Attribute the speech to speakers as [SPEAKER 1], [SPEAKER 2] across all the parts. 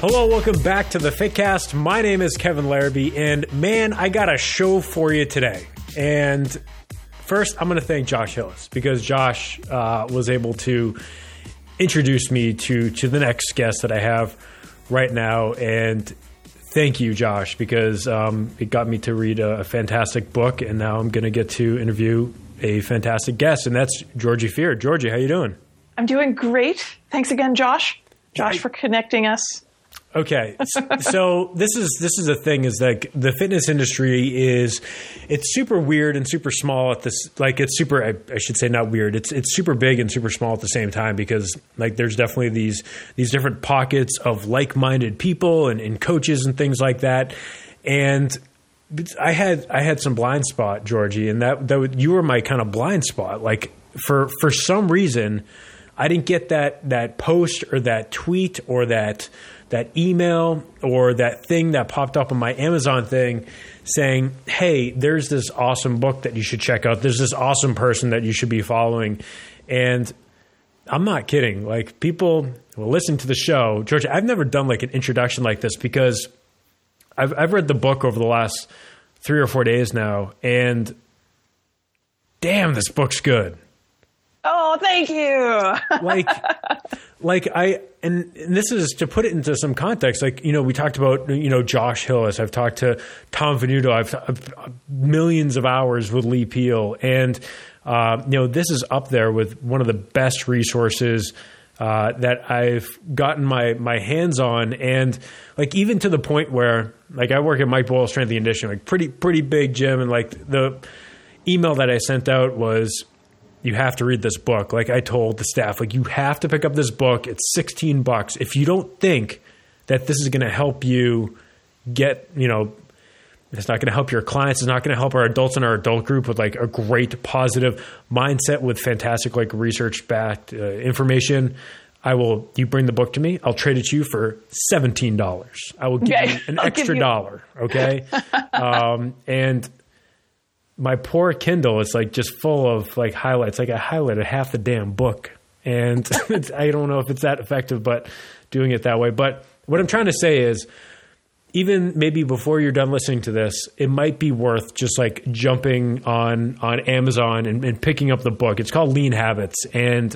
[SPEAKER 1] Hello, welcome back to the Fitcast. My name is Kevin Larrabee, and man, I got a show for you today. And first, I'm going to thank Josh Hillis, because Josh was able to introduce me to the next guest that I have right now. And thank you, Josh, because it got me to read a fantastic book, and now I'm going to get to interview a fantastic guest, and that's Georgie Fear. Georgie, how you doing?
[SPEAKER 2] I'm doing great. Thanks again, Josh. Josh, for connecting us.
[SPEAKER 1] Okay, so this is the thing, is that the fitness industry it's super weird and super small at this, like it's super, I should say not weird, it's super big and super small at the same time, because like there's definitely these different pockets of like-minded people and coaches and things like that. And I had some blind spot, Georgie, and that you were my kind of blind spot. Like for some reason, I didn't get that post or that tweet or that email or that thing that popped up on my Amazon thing saying, hey, there's this awesome book that you should check out. There's this awesome person that you should be following. And I'm not kidding. Like, people will listen to the show. George, I've never done like an introduction like this, because I've read the book over the last 3 or 4 days now, and damn, this book's good.
[SPEAKER 2] Oh, thank you.
[SPEAKER 1] And this is to put it into some context. Like, we talked about, Josh Hillis. I've talked to Tom Venuto. I've millions of hours with Lee Peel. And, this is up there with one of the best resources that I've gotten my hands on. And like, even to the point where like I work at Mike Boyle Strength and Conditioning, like pretty big gym. And like the email that I sent out was, you have to read this book. Like I told the staff, like, you have to pick up this book. It's $16. If you don't think that this is going to help you get, it's not going to help your clients. It's not going to help our adults in our adult group with like a great positive mindset with fantastic, like research backed information. You bring the book to me. I'll trade it to you for $17. I will give you an extra $1. Okay. And my poor Kindle is like just full of like highlights. Like I highlighted half the damn book, and I don't know if it's that effective, but doing it that way. But what I'm trying to say is, even maybe before you're done listening to this, it might be worth just like jumping on Amazon and picking up the book. It's called Lean Habits. And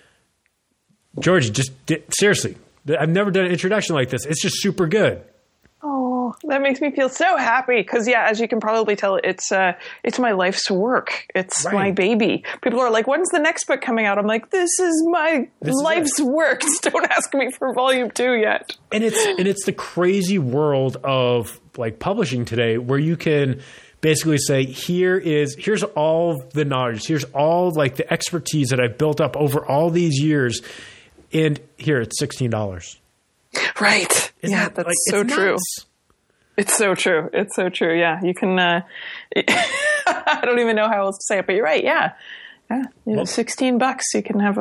[SPEAKER 1] Georgie, seriously, I've never done an introduction like this. It's just super good.
[SPEAKER 2] Oh, that makes me feel so happy. Because as you can probably tell, it's my life's work. It's my baby. People are like, when's the next book coming out? I'm like, this is my life's work. Don't ask me for volume 2 yet. And
[SPEAKER 1] it's the crazy world of like publishing today, where you can basically say, here's all the knowledge. Here's all like the expertise that I've built up over all these years. And here, it's $16.
[SPEAKER 2] Right. That's like, so true. It's so true. It's so true. Yeah. You can, I don't even know how else to say it, but you're right. Yeah. Yeah. $16. You can have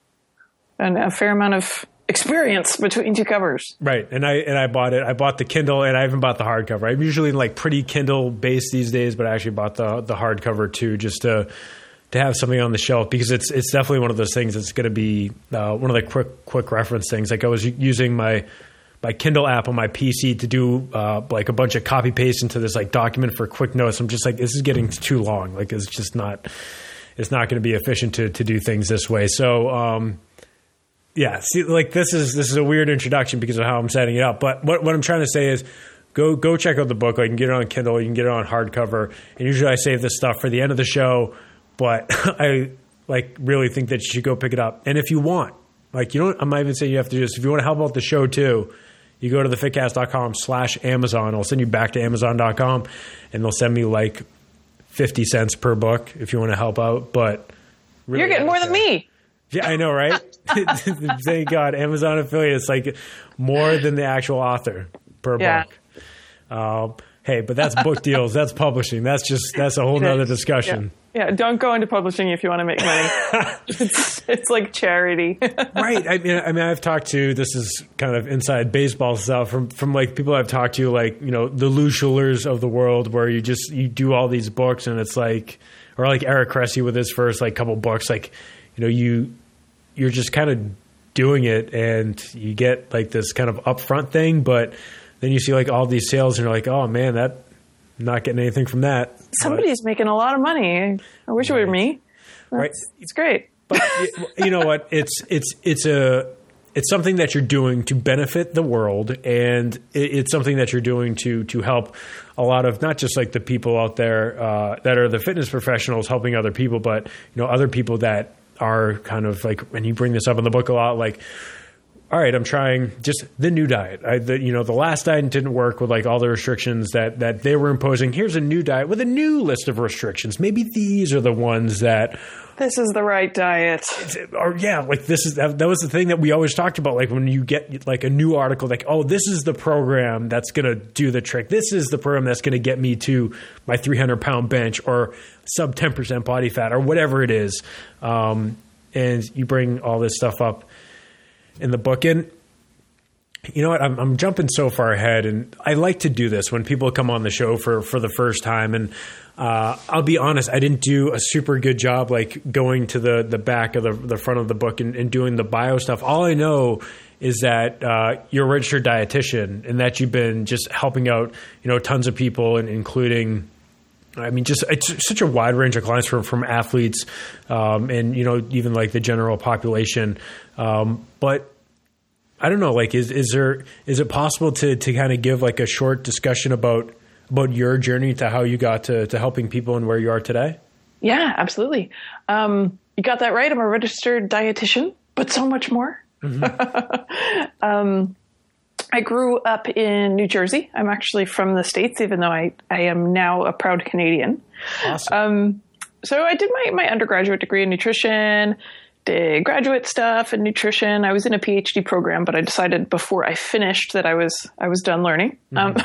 [SPEAKER 2] a fair amount of experience between two covers.
[SPEAKER 1] Right. And I bought it. I bought the Kindle, and I even bought the hardcover. I'm usually like pretty Kindle based these days, but I actually bought the hardcover too, just to have something on the shelf, because it's definitely one of those things that's going to be one of the quick reference things. Like I was using my Kindle app on my PC to do like a bunch of copy paste into this like document for quick notes. I'm just like, this is getting too long. Like it's not going to be efficient to do things this way. So see, like this is a weird introduction because of how I'm setting it up. But what I'm trying to say is, go check out the book. Like, you can get it on Kindle, you can get it on hardcover. And usually I save this stuff for the end of the show, but I like really think that you should go pick it up. And if you want, like, I'm not even saying you have to do this. If you want to help out the show too, you go to thefitcast.com/Amazon. I'll send you back to Amazon.com, and they'll send me like 50 cents per book if you want to help out. But really,
[SPEAKER 2] you're getting more than me.
[SPEAKER 1] Yeah, I know, right? Thank God. Amazon affiliate is like more than the actual author per book. Hey, but that's book deals. That's publishing. That's a whole nother discussion.
[SPEAKER 2] Yeah, don't go into publishing if you want to make money. It's like charity.
[SPEAKER 1] Right. I mean, I've talked to, this is kind of inside baseball stuff from like people I've talked to, like, the Lou Schulers of the world, where you do all these books, and it's like, or like Eric Cressy with his first like couple books, like, you're just kind of doing it, and you get like this kind of upfront thing, but then you see like all these sales and you're like, oh man, I'm not getting anything from that.
[SPEAKER 2] Somebody's making a lot of money. I wish it were me. It's great.
[SPEAKER 1] But you know what? It's something that you're doing to benefit the world, and it's something that you're doing to help a lot of not just like the people out there that are the fitness professionals helping other people, but other people that are kind of like, and you bring this up in the book a lot, like, all right, I'm trying just the new diet. The last diet didn't work with like all the restrictions that they were imposing. Here's a new diet with a new list of restrictions. Maybe these are the ones that.
[SPEAKER 2] This is the right diet.
[SPEAKER 1] Or yeah, like that was the thing that we always talked about. Like when you get like a new article, like, oh, this is the program that's going to do the trick. This is the program that's going to get me to my 300-pound bench or sub 10% body fat or whatever it is. And you bring all this stuff up in the book. And you know what? I'm jumping so far ahead, and I like to do this when people come on the show for the first time. And I'll be honest, I didn't do a super good job like going to the back of the front of the book and doing the bio stuff. All I know is that you're a registered dietitian and that you've been just helping out tons of people, and including, I mean, just it's such a wide range of clients from athletes and even like the general population. But I don't know, like, is it possible to kind of give like a short discussion about your journey to how you got to helping people and where you are today?
[SPEAKER 2] Yeah, absolutely. You got that right. I'm a registered dietitian, but so much more. Mm-hmm. I grew up in New Jersey. I'm actually from the States, even though I am now a proud Canadian.
[SPEAKER 1] Awesome.
[SPEAKER 2] So I did my undergraduate degree in nutrition, did graduate stuff in nutrition. I was in a PhD program, but I decided before I finished that I was done learning. Mm-hmm.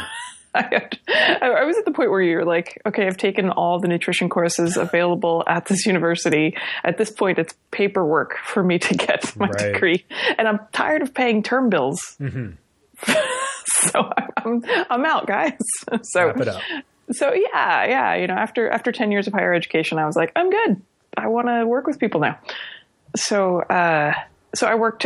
[SPEAKER 2] I was at the point where you're like, okay, I've taken all the nutrition courses available at this university. At this point, it's paperwork for me to get my degree, and I'm tired of paying term bills. Mm-hmm. So I'm out, guys. So
[SPEAKER 1] wrap it up.
[SPEAKER 2] So yeah. After 10 years of higher education, I was like, I'm good. I want to work with people now. So I worked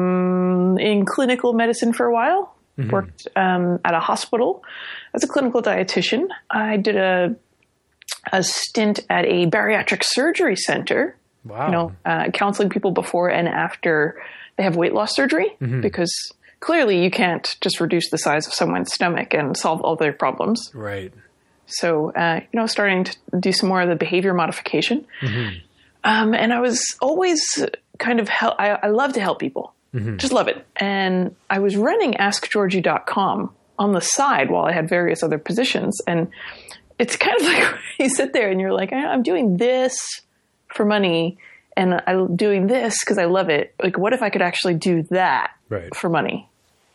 [SPEAKER 2] in clinical medicine for a while. Mm-hmm. Worked at a hospital as a clinical dietitian. I did a stint at a bariatric surgery center.
[SPEAKER 1] Wow.
[SPEAKER 2] Counseling people before and after they have weight loss surgery, mm-hmm. because clearly you can't just reduce the size of someone's stomach and solve all their problems.
[SPEAKER 1] Right.
[SPEAKER 2] So, starting to do some more of the behavior modification. Mm-hmm. And I was always kind of I love to help people. Mm-hmm. Just love it. And I was running AskGeorgie.com on the side while I had various other positions. And it's kind of like you sit there and you're like, I'm doing this for money and I'm doing this because I love it. Like, what if I could actually do that for money?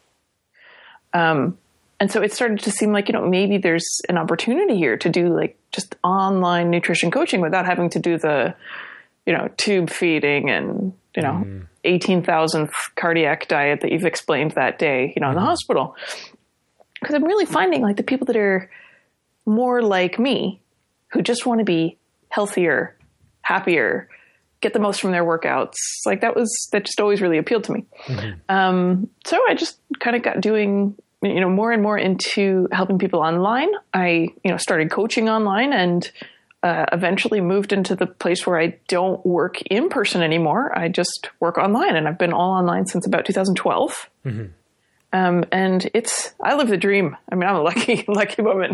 [SPEAKER 2] And so it started to seem like, maybe there's an opportunity here to do like just online nutrition coaching without having to do the, tube feeding and, mm-hmm. 18,000 cardiac diet that you've explained that day, in the hospital. Because I'm really finding like the people that are more like me, who just want to be healthier, happier, get the most from their workouts. Like that just always really appealed to me. Mm-hmm. So I just kind of got doing, more and more into helping people online. I, started coaching online and eventually moved into the place where I don't work in person anymore. I just work online, and I've been all online since about 2012. Mm-hmm. And I live the dream. I mean, I'm a lucky woman.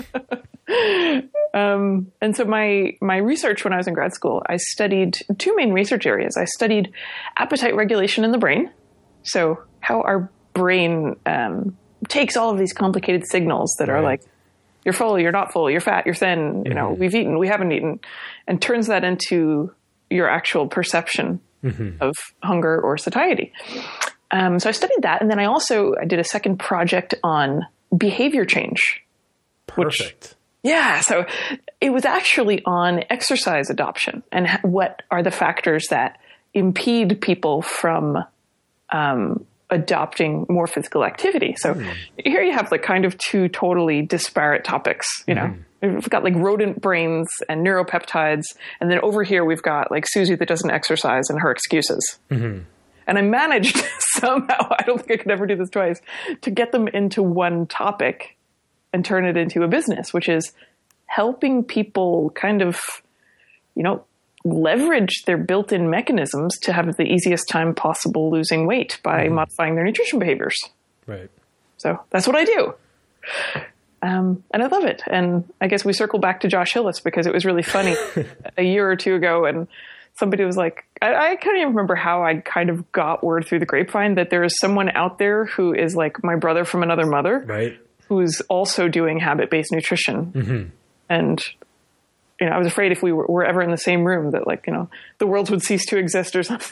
[SPEAKER 2] And so my research when I was in grad school, I studied two main research areas. I studied appetite regulation in the brain. So how our brain takes all of these complicated signals that are like, you're full, you're not full, you're fat, you're thin, mm-hmm. We've eaten, we haven't eaten, and turns that into your actual perception mm-hmm. of hunger or satiety. So I studied that. And then I did a second project on behavior change.
[SPEAKER 1] Perfect.
[SPEAKER 2] So it was actually on exercise adoption and what are the factors that impede people from adopting more physical activity. So here you have like kind of two totally disparate topics, mm-hmm. We've got like rodent brains and neuropeptides. And then over here, we've got like Susie that doesn't exercise and her excuses. Mm-hmm. And I managed somehow, I don't think I could ever do this twice, to get them into one topic and turn it into a business, which is helping people kind of, leverage their built-in mechanisms to have the easiest time possible losing weight by modifying their nutrition behaviors.
[SPEAKER 1] Right.
[SPEAKER 2] So that's what I do. And I love it. And I guess we circle back to Josh Hillis because it was really funny a year or two ago. And somebody was like, I can't even remember how I kind of got word through the grapevine that there is someone out there who is like my brother from another mother,
[SPEAKER 1] right,
[SPEAKER 2] who's also doing habit-based nutrition. And, I was afraid if we were ever in the same room that the world would cease to exist or something.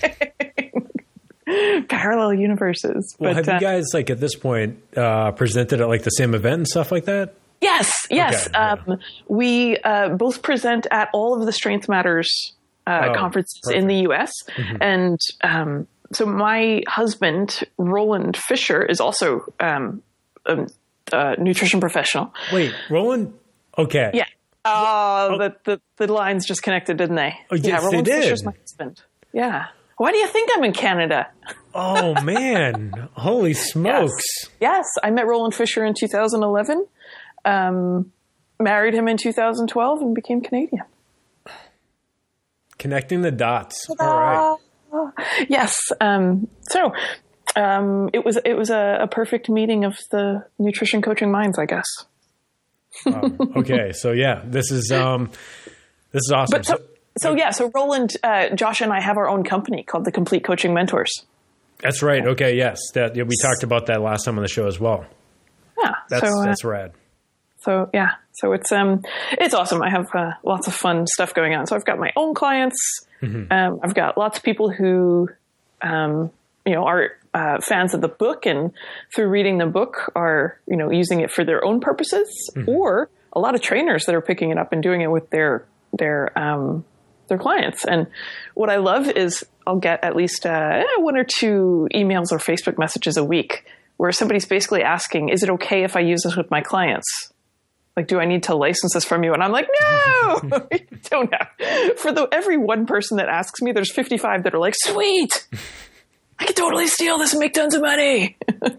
[SPEAKER 2] Parallel universes.
[SPEAKER 1] Well, have you guys at this point presented at the same event and stuff like that?
[SPEAKER 2] Yes. Okay, yeah. We both present at all of the Strength Matters conferences in the U.S. And so my husband, Roland Fisher, is also a nutrition professional.
[SPEAKER 1] Wait, Roland? Okay.
[SPEAKER 2] Yeah. The lines just connected, didn't they?
[SPEAKER 1] Oh, yes,
[SPEAKER 2] Roland
[SPEAKER 1] they did.
[SPEAKER 2] Fisher's my husband. Yeah. Why do you think I'm in Canada?
[SPEAKER 1] Oh, man. Holy smokes.
[SPEAKER 2] Yes. I met Roland Fisher in 2011, married him in 2012, and became Canadian.
[SPEAKER 1] Connecting the dots. All right.
[SPEAKER 2] Yes. So it was a perfect meeting of the nutrition coaching minds, I guess.
[SPEAKER 1] Okay. So, yeah, this is awesome.
[SPEAKER 2] But so Roland, Josh and I have our own company called the Complete Coaching Mentors. That's
[SPEAKER 1] right. Okay. Yes. We talked about that last time on the show as well.
[SPEAKER 2] Yeah.
[SPEAKER 1] That's rad.
[SPEAKER 2] So yeah. So it's awesome. I have lots of fun stuff going on. So I've got my own clients. I've got lots of people who, are fans of the book and through reading the book are, using it for their own purposes, or a lot of trainers that are picking it up and doing it with their clients. And what I love is I'll get at least one or two emails or Facebook messages a week where somebody's basically asking, is it okay if I use this with my clients? Do I need to license this from you? And I'm like, no, you don't have. For every one person that asks me, there's 55 that are like, sweet, I could totally steal this and make tons of money.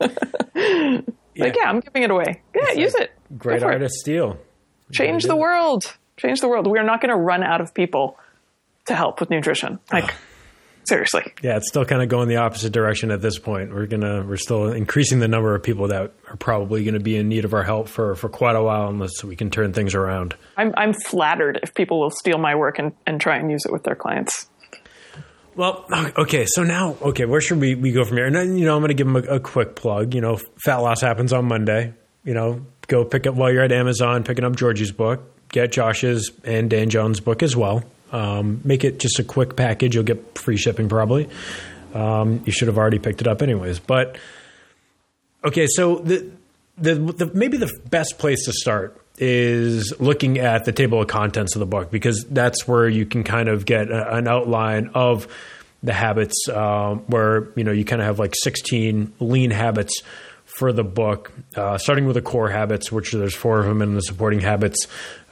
[SPEAKER 2] I'm giving it away. Yeah, use it.
[SPEAKER 1] Great artist steal.
[SPEAKER 2] Change the world. Change the world. We are not going to run out of people to help with nutrition. Seriously. Yeah,
[SPEAKER 1] it's still kind of going the opposite direction at this point. We're still increasing the number of people that are probably going to be in need of our help for quite a while unless we can turn things around.
[SPEAKER 2] I'm flattered if people will steal my work and try and use it with their clients.
[SPEAKER 1] Well, okay, so now, where should we go from here? And then, I'm going to give them a quick plug. Fat Loss happens on Monday. Go pick up while you're at Amazon, picking up Georgie's book. Get Josh's and Dan Jones' book as well. Make it just a quick package. You'll get free shipping probably. You should have already picked it up anyways. But okay, so the maybe the best place to start is looking at the table of contents of the book, because that's where you can kind of get an outline of the habits, where you kind of have 16 lean habits for the book, starting with the core habits, which there's 4 of them, and the supporting habits,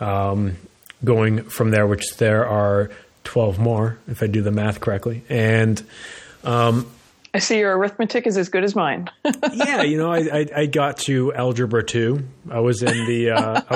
[SPEAKER 1] going from there, which there are 12 more, if I do the math correctly. And
[SPEAKER 2] I see your arithmetic is as good as mine.
[SPEAKER 1] Yeah, I got to Algebra 2. I was in the,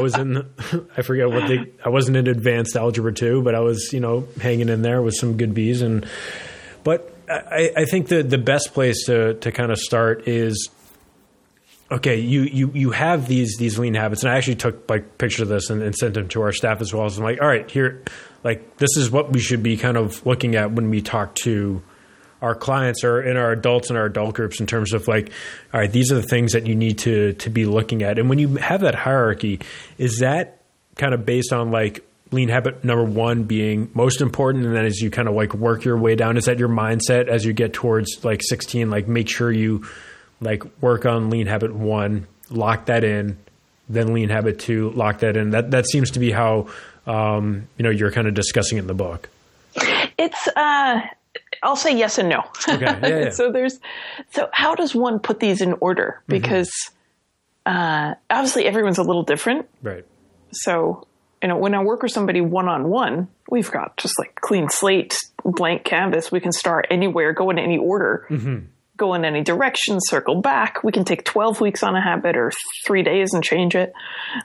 [SPEAKER 1] I forget I wasn't in advanced Algebra 2, but I was, hanging in there with some good B's. But I think the best place to kind of start is, okay, you have these lean habits, and I actually took pictures of this and sent them to our staff as well. So I'm like, all right, here, this is what we should be kind of looking at when we talk to our clients or in our adults and our adult groups in terms of all right, these are the things that you need to be looking at. And when you have that hierarchy, is that kind of based on lean habit number 1 being most important, and then as you kind of work your way down, is that your mindset as you get towards 16, make sure you work on lean habit 1, lock that in, then lean habit 2, lock that in. That seems to be how you're kind of discussing it in the book.
[SPEAKER 2] It's I'll say yes and no.
[SPEAKER 1] Okay. Yeah.
[SPEAKER 2] So how does one put these in order? Because obviously everyone's a little different.
[SPEAKER 1] Right.
[SPEAKER 2] So when I work with somebody one-on-one, we've got just like clean slate, blank canvas. We can start anywhere, go in any order, go in any direction, circle back. We can take 12 weeks on a habit or 3 days and change it.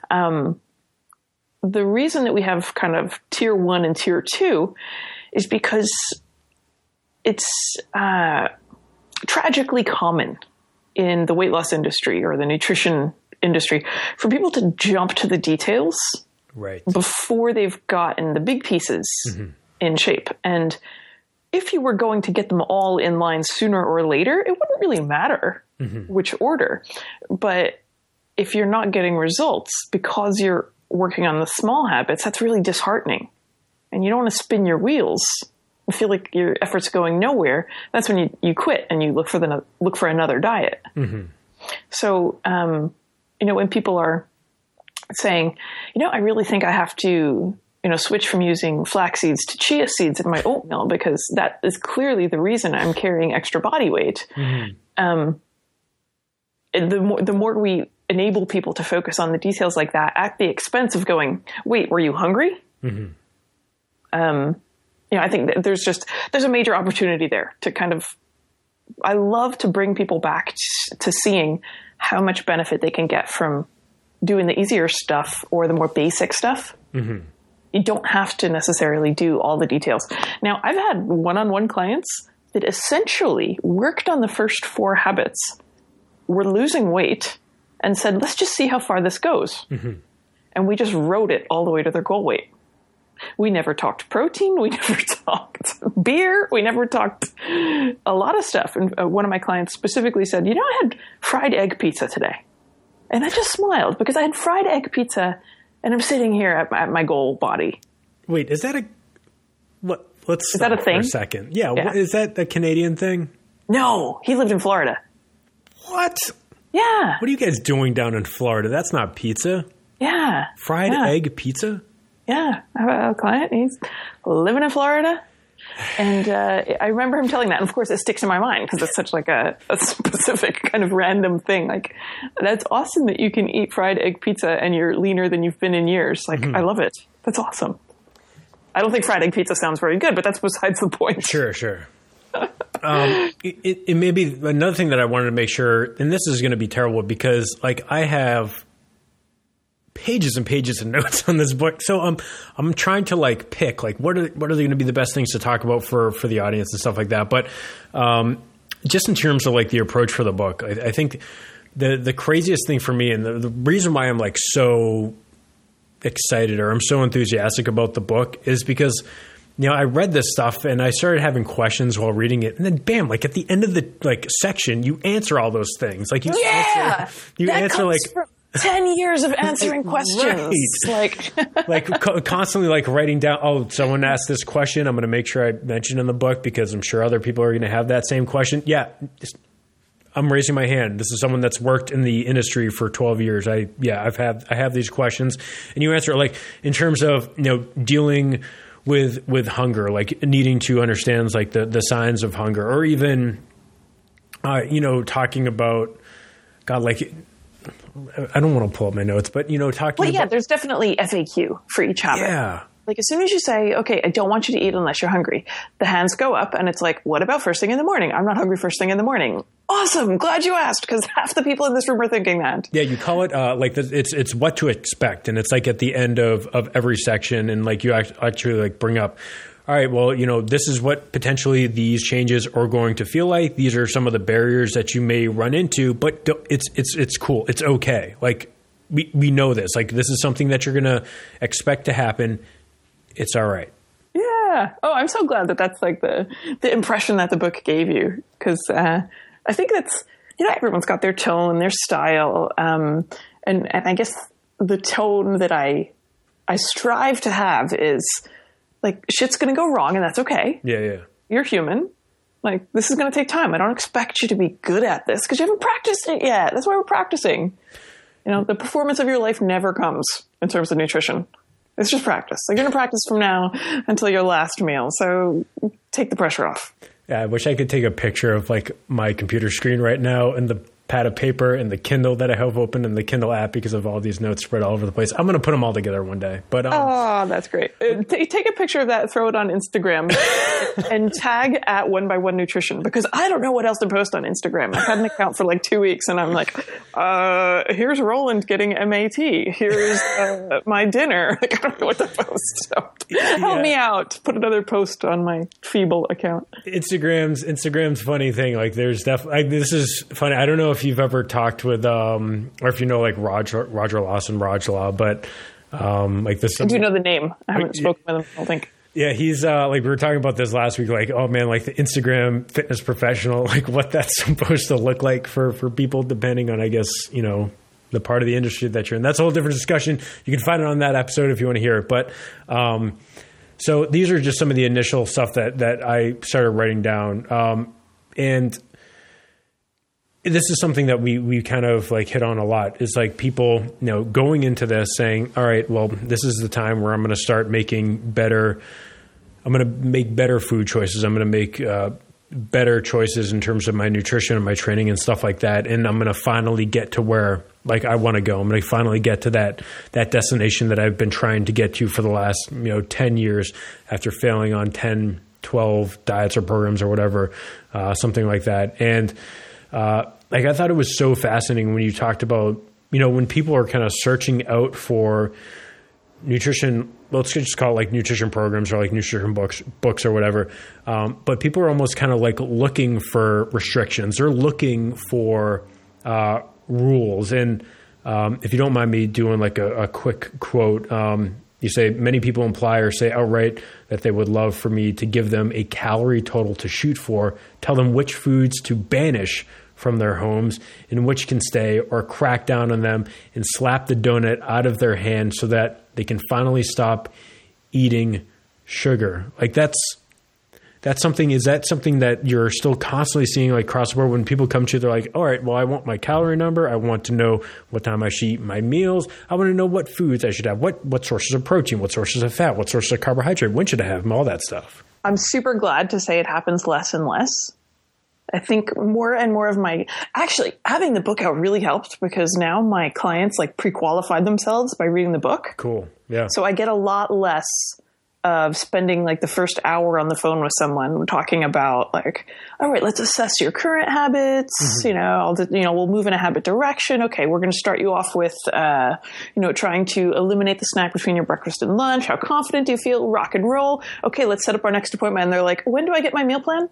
[SPEAKER 2] The reason that we have kind of tier 1 and tier 2 is because it's tragically common in the weight loss industry or the nutrition industry for people to jump to the details before they've gotten the big pieces in shape. And if you were going to get them all in line sooner or later, it wouldn't really matter which order. But if you're not getting results because you're working on the small habits, that's really disheartening. And you don't want to spin your wheels and feel like your efforts are going nowhere. That's when you quit and you look for another diet. So, when people are saying, I really think I have to, switch from using flax seeds to chia seeds in my oatmeal because that is clearly the reason I'm carrying extra body weight. The more we enable people to focus on the details like that at the expense of going, wait, were you hungry? I think that there's a major opportunity there to kind of, I love to bring people back to seeing how much benefit they can get from doing the easier stuff or the more basic stuff. You don't have to necessarily do all the details. Now, I've had one-on-one clients that essentially worked on the first 4 habits, were losing weight, and said, let's just see how far this goes. And we just rode it all the way to their goal weight. We never talked protein. We never talked beer. We never talked a lot of stuff. And one of my clients specifically said, I had fried egg pizza today. And I just smiled because I had fried egg pizza and I'm sitting here at my goal body.
[SPEAKER 1] Wait, is that let's
[SPEAKER 2] is that a thing?
[SPEAKER 1] For a second. Yeah. Is that a Canadian thing?
[SPEAKER 2] No, he lived in Florida.
[SPEAKER 1] What?
[SPEAKER 2] Yeah.
[SPEAKER 1] What are you guys doing down in Florida? That's not pizza.
[SPEAKER 2] Yeah.
[SPEAKER 1] Fried egg pizza?
[SPEAKER 2] Yeah. I have a client. He's living in Florida. And I remember him telling that. And of course, it sticks in my mind because it's such like a specific kind of random thing. Like, that's awesome that you can eat fried egg pizza and you're leaner than you've been in years. Like, I love it. That's awesome. I don't think fried egg pizza sounds very good, but that's besides the point.
[SPEAKER 1] Sure. It may be another thing that I wanted to make sure, and this is going to be terrible because like I have pages and pages of notes on this book. So I'm trying to like pick like what are going to be the best things to talk about for the audience and stuff like that. But just in terms of like the approach for the book, I think the craziest thing for me and the reason why I'm like so excited or I'm so enthusiastic about the book is because I read this stuff and I started having questions while reading it, and then bam, like at the end of the like section, you answer all those things. Like you answer like
[SPEAKER 2] 10 years of answering questions.
[SPEAKER 1] Right. Like constantly like writing down, oh, someone asked this question. I'm going to make sure I mention in the book because I'm sure other people are going to have that same question. Yeah. I'm raising my hand. This is someone that's worked in the industry for 12 years. I have these questions, and you answer like in terms of, dealing with hunger, like needing to understand like the signs of hunger, or even, talking about God, like, I don't want to pull up my notes, but talking about,
[SPEAKER 2] there's definitely FAQ for each habit.
[SPEAKER 1] Yeah.
[SPEAKER 2] Like as soon as you say, okay, I don't want you to eat unless you're hungry, the hands go up and it's like, what about first thing in the morning? I'm not hungry first thing in the morning. Awesome. Glad you asked, because half the people in this room are thinking that.
[SPEAKER 1] Yeah, you call it like it's what to expect, and it's like at the end of every section, and like you actually like bring up, all right, well, this is what potentially these changes are going to feel like. These are some of the barriers that you may run into, but it's cool. It's okay. Like we know this. Like this is something that you're going to expect to happen. It's all right.
[SPEAKER 2] Yeah. Oh, I'm so glad that that's like the impression that the book gave you, because I think that's, everyone's got their tone, their style. And I guess the tone that I strive to have is like, shit's going to go wrong and that's okay.
[SPEAKER 1] Yeah.
[SPEAKER 2] You're human. Like, this is going to take time. I don't expect you to be good at this because you haven't practiced it yet. That's why we're practicing. The performance of your life never comes in terms of nutrition. It's just practice. Like, you're going to practice from now until your last meal. So take the pressure off.
[SPEAKER 1] Yeah, I wish I could take a picture of like my computer screen right now and the pad of paper and the Kindle that I have open and the Kindle app because of all these notes spread all over the place. I'm going to put them all together one day. But
[SPEAKER 2] oh, that's great. Take a picture of that, throw it on Instagram, and tag at One by One Nutrition, because I don't know what else to post on Instagram. I've had an account for like 2 weeks, and I'm like, here's Roland getting MAT. Here's my dinner. Like, I don't know what to post. So help me out. Put another post on my feeble account.
[SPEAKER 1] Instagram's funny thing. Like, there's definitely, this is funny. I don't know if you've ever talked with, or if you know, like Roger Lawson, Rajla, but like this.
[SPEAKER 2] I do know the name. I haven't spoken with him, I don't think.
[SPEAKER 1] Yeah, he's like, we were talking about this last week, like, oh man, like the Instagram fitness professional, like what that's supposed to look like for people, depending on, I guess, you know, the part of the industry that you're in. That's a whole different discussion. You can find it on that episode if you want to hear it. But so these are just some of the initial stuff that I started writing down. And this is something that we kind of like hit on a lot, is like people, you know, going into this saying, all right, well, this is the time where I'm going to start making better food choices. I'm going to make better choices in terms of my nutrition and my training and stuff like that. And I'm going to finally get to where like I want to go. I'm going to finally get to that destination that I've been trying to get to for the last, 10 years after failing on 10, 12 diets or programs or whatever, something like that. And, like I thought it was so fascinating when you talked about, when people are kind of searching out for nutrition, let's just call it like nutrition programs or like nutrition books or whatever. But people are almost kind of like looking for restrictions. They're looking for rules. And if you don't mind me doing like a quick quote, you say, many people imply or say outright that they would love for me to give them a calorie total to shoot for, tell them which foods to banish from their homes and which can stay, or crack down on them and slap the donut out of their hand so that they can finally stop eating sugar. Like that's something, is that something that you're still constantly seeing like across the board when people come to you, they're like, all right, well, I want my calorie number. I want to know what time I should eat my meals. I want to know what foods I should have, what sources of protein, what sources of fat, what sources of carbohydrate, when should I have them, all that stuff.
[SPEAKER 2] I'm super glad to say it happens less and less. I think more and more of actually having the book out really helped, because now my clients like pre-qualified themselves by reading the book.
[SPEAKER 1] Cool. Yeah. So
[SPEAKER 2] I get a lot less of spending like the first hour on the phone with someone talking about like, all right, let's assess your current habits. Mm-hmm. We'll move in a habit direction. Okay. We're going to start you off with, trying to eliminate the snack between your breakfast and lunch. How confident do you feel? Rock and roll. Okay. Let's set up our next appointment. And they're like, when do I get my meal plan?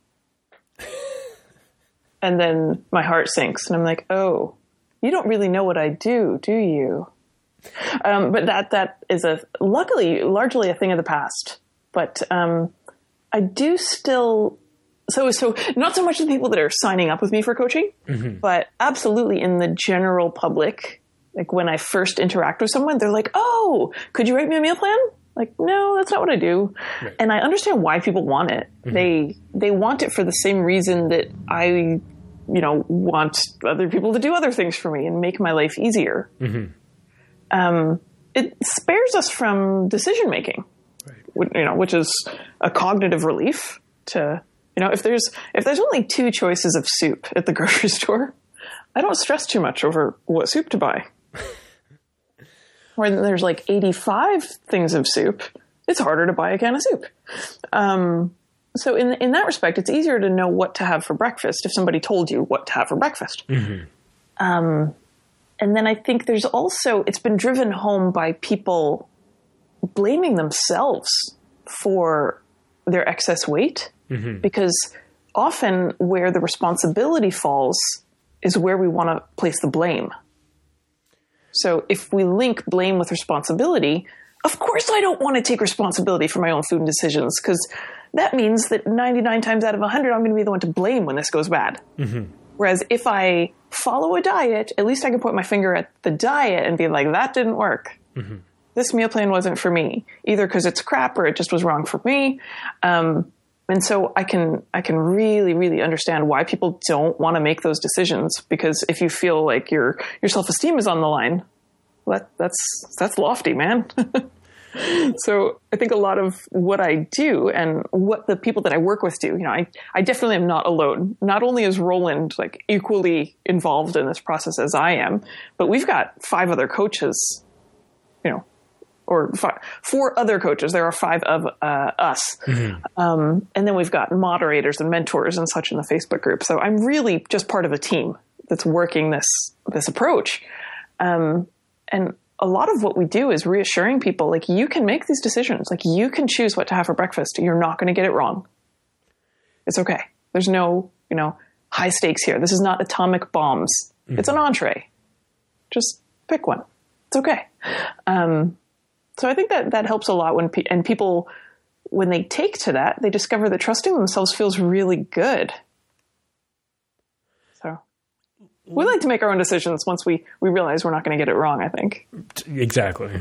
[SPEAKER 2] And then my heart sinks and I'm like, oh, you don't really know what I do you? But that is luckily largely a thing of the past. But I do still, so not so much the people that are signing up with me for coaching, mm-hmm. but absolutely in the general public. Like when I first interact with someone, they're like, oh, could you write me a meal plan? Like, no, that's not what I do. Right. And I understand why people want it. Mm-hmm. They want it for the same reason that I, want other people to do other things for me and make my life easier. Mm-hmm. It spares us from decision making, right. Which is a cognitive relief to, if there's only 2 choices of soup at the grocery store, I don't stress too much over what soup to buy. When there's like 85 things of soup, it's harder to buy a can of soup. So in that respect, it's easier to know what to have for breakfast if somebody told you what to have for breakfast. Mm-hmm. And then I think there's also, it's been driven home by people blaming themselves for their excess weight, mm-hmm. because often where the responsibility falls is where we want to place the blame. So if we link blame with responsibility, of course I don't want to take responsibility for my own food and decisions, because that means that 99 times out of 100, I'm going to be the one to blame when this goes bad. Mm-hmm. Whereas if I follow a diet, at least I can point my finger at the diet and be like, that didn't work. Mm-hmm. This meal plan wasn't for me, either because it's crap or it just was wrong for me. And so I can really, really understand why people don't want to make those decisions, because if you feel like your self-esteem is on the line, that's lofty, man. So I think a lot of what I do and what the people that I work with do, I definitely am not alone. Not only is Roland like equally involved in this process as I am, but we've got 5 other coaches, or 4 other coaches. There are 5 of us. And then we've got moderators and mentors and such in the Facebook group. So I'm really just part of a team that's working this approach. And a lot of what we do is reassuring people, like, you can make these decisions. Like, you can choose what to have for breakfast. You're not going to get it wrong. It's okay. There's no, high stakes here. This is not atomic bombs. It's an entree. Just pick one. It's okay. So I think that helps a lot when people, when they take to that, they discover that trusting themselves feels really good. So we like to make our own decisions once we realize we're not going to get it wrong, I think.
[SPEAKER 1] Exactly.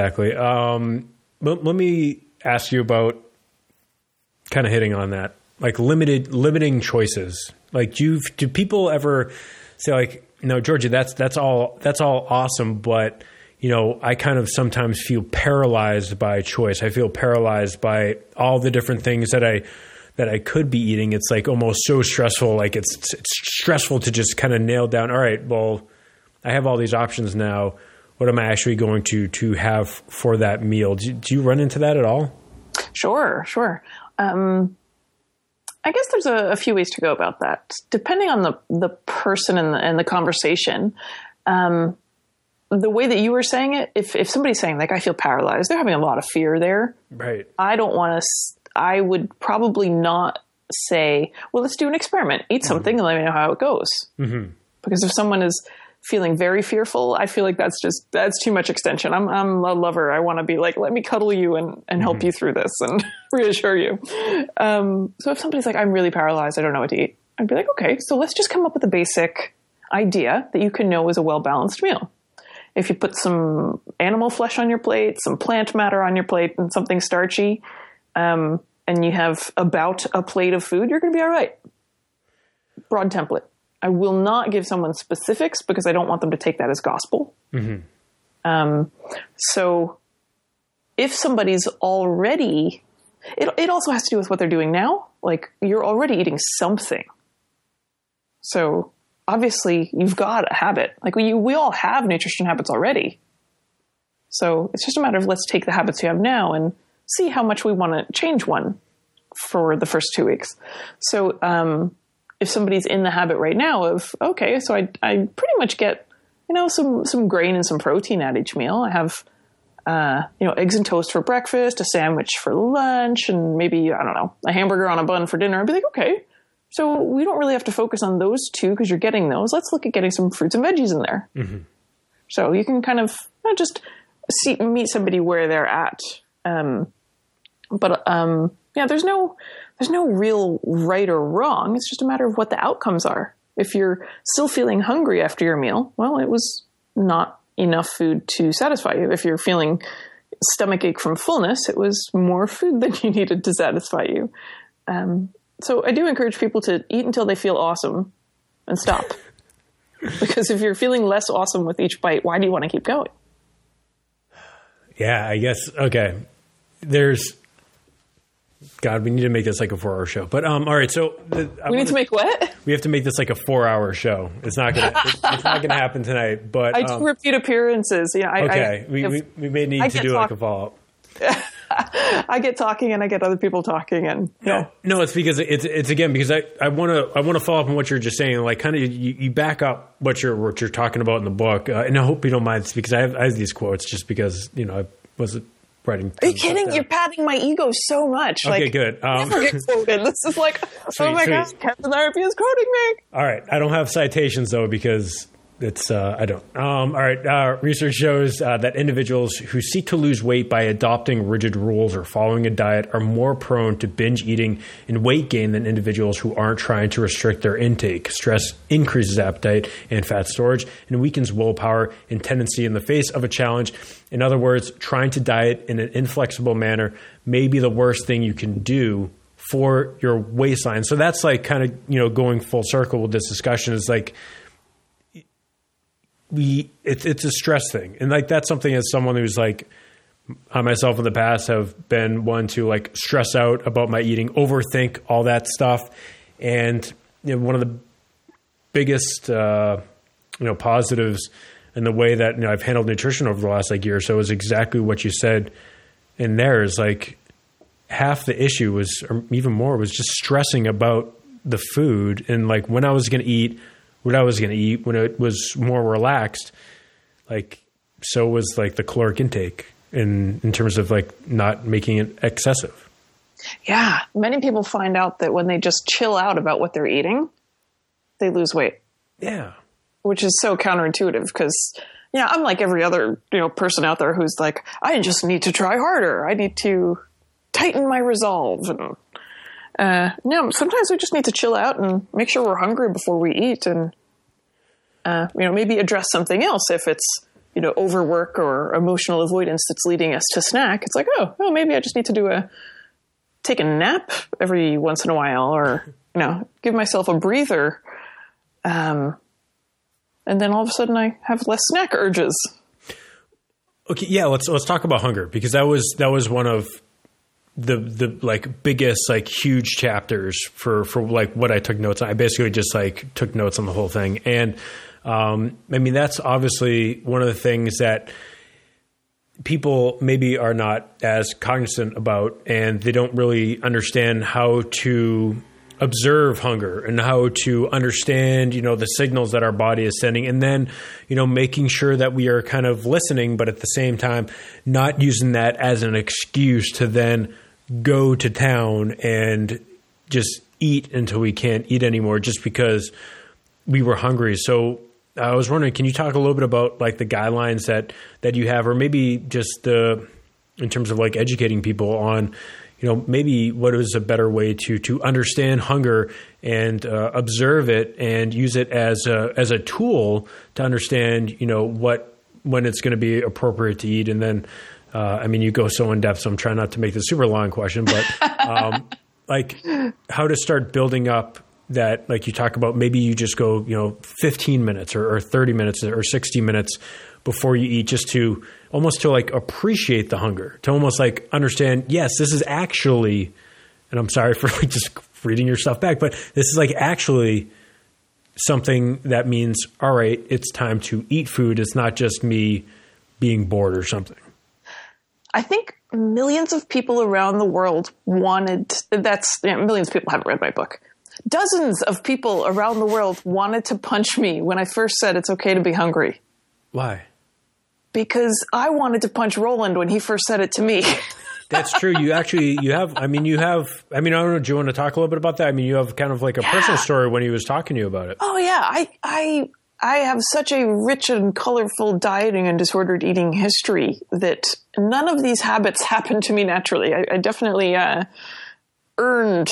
[SPEAKER 1] Let me ask you about kind of hitting on that, like limiting choices. Like, do people ever say, like, no, Georgia, that's all awesome, but I kind of sometimes feel paralyzed by choice. I feel paralyzed by all the different things that I could be eating. It's like almost so stressful. Like, it's stressful to just kind of nail down, all right, well, I have all these options now. What am I actually going to have for that meal? Do you run into that at all? Sure.
[SPEAKER 2] I guess there's a few ways to go about that. Depending on the person and the conversation, the way that you were saying it, if somebody's saying, like, I feel paralyzed, they're having a lot of fear there.
[SPEAKER 1] Right.
[SPEAKER 2] I would probably not say, well, let's do an experiment. Eat something and let me know how it goes. Mm-hmm. Because if someone is feeling very fearful, I feel like that's too much extension. I'm a lover. I want to be like, let me cuddle you and help you through this and reassure you. So if somebody's like, I'm really paralyzed, I don't know what to eat, I'd be like, okay, so let's just come up with a basic idea that you can know is a well-balanced meal. If you put some animal flesh on your plate, some plant matter on your plate, and something starchy, and you have about a plate of food, you're going to be all right. Broad template. I will not give someone specifics because I don't want them to take that as gospel. Mm-hmm. So if somebody's already, it also has to do with what they're doing now. Like, you're already eating something. So obviously you've got a habit. Like, we all have nutrition habits already. So it's just a matter of, let's take the habits you have now and see how much we want to change one for the first 2 weeks. So, if somebody's in the habit right now of, okay, so I pretty much get, some grain and some protein at each meal. I have, eggs and toast for breakfast, a sandwich for lunch, and maybe, I don't know, a hamburger on a bun for dinner. I'd be like, okay, so we don't really have to focus on those 2 because you're getting those. Let's look at getting some fruits and veggies in there. Mm-hmm. So you can kind of just meet somebody where they're at. There's no real right or wrong. It's just a matter of what the outcomes are. If you're still feeling hungry after your meal, well, it was not enough food to satisfy you. If you're feeling stomachache from fullness, it was more food than you needed to satisfy you. So I do encourage people to eat until they feel awesome and stop. Because if you're feeling less awesome with each bite, why do you want to keep going?
[SPEAKER 1] Yeah, I guess. Okay. God, we need to make this like a 4-hour show. But all right, so
[SPEAKER 2] we need to make what?
[SPEAKER 1] We have to make this like a 4-hour show. It's not gonna happen tonight. But
[SPEAKER 2] I do repeat appearances. Yeah.
[SPEAKER 1] We may need to do like a follow up.
[SPEAKER 2] I get talking and I get other people talking and
[SPEAKER 1] no, it's because it's again because I want to follow up on what you're just saying, like kind of you back up what you're talking about in the book, and I hope you don't mind because I have these quotes just because I wasn't writing.
[SPEAKER 2] Are you kidding? You're patting my ego so much.
[SPEAKER 1] Okay, good.
[SPEAKER 2] Never get quoted. This is like, oh my gosh, Captain Therapy is quoting me.
[SPEAKER 1] All right, I don't have citations though because. It's I don't. All right. Research shows that individuals who seek to lose weight by adopting rigid rules or following a diet are more prone to binge eating and weight gain than individuals who aren't trying to restrict their intake. Stress increases appetite and fat storage and weakens willpower and tendency in the face of a challenge. In other words, trying to diet in an inflexible manner may be the worst thing you can do for your waistline. So that's like kind of going full circle with this discussion is like. It's a stress thing. And like, that's something as someone who's like, I myself in the past have been one to like stress out about my eating, overthink all that stuff. And one of the biggest, positives in the way that I've handled nutrition over the last like year or so is exactly what you said in there. Is like half the issue was, or even more, was just stressing about the food and like when I was going to eat, what I was going to eat, when it was more relaxed. Like, so was like the caloric intake in terms of like not making it excessive.
[SPEAKER 2] Yeah. Many people find out that when they just chill out about what they're eating, they lose weight.
[SPEAKER 1] Yeah.
[SPEAKER 2] Which is so counterintuitive because, I'm like every other, person out there who's like, I just need to try harder. I need to tighten my resolve. And, sometimes we just need to chill out and make sure we're hungry before we eat and, maybe address something else if it's, overwork or emotional avoidance that's leading us to snack. It's like, maybe I just need to take a nap every once in a while or, give myself a breather. And then all of a sudden I have less snack urges.
[SPEAKER 1] Okay. Yeah. Let's talk about hunger because that was one of the like biggest, like huge chapters for like what I took notes on. I basically just like took notes on the whole thing. And, that's obviously one of the things that people maybe are not as cognizant about, and they don't really understand how to observe hunger and how to understand, the signals that our body is sending. And then, making sure that we are kind of listening, but at the same time, not using that as an excuse to then go to town and just eat until we can't eat anymore just because we were hungry. So I was wondering, can you talk a little bit about like the guidelines that you have, or maybe just in terms of like educating people on, maybe what is a better way to understand hunger and observe it and use it as a tool to understand, when it's going to be appropriate to eat. And then, you go so in depth, so I'm trying not to make this super long question, but like how to start building up that, like you talk about, maybe you just go, 15 minutes or 30 minutes or 60 minutes before you eat, just to almost to like appreciate the hunger, to almost like understand, yes, this is actually, and I'm sorry for like just reading your stuff back, but this is like actually something that means, all right, it's time to eat food. It's not just me being bored or something.
[SPEAKER 2] I think millions of people around the world millions of people haven't read my book. Dozens of people around the world wanted to punch me when I first said it's okay to be hungry.
[SPEAKER 1] Why?
[SPEAKER 2] Because I wanted to punch Roland when he first said it to me.
[SPEAKER 1] That's true. I don't know, do you want to talk a little bit about that? You have kind of like a personal story when he was talking to you about it.
[SPEAKER 2] Oh yeah. I have such a rich and colorful dieting and disordered eating history that none of these habits happened to me naturally. I definitely earned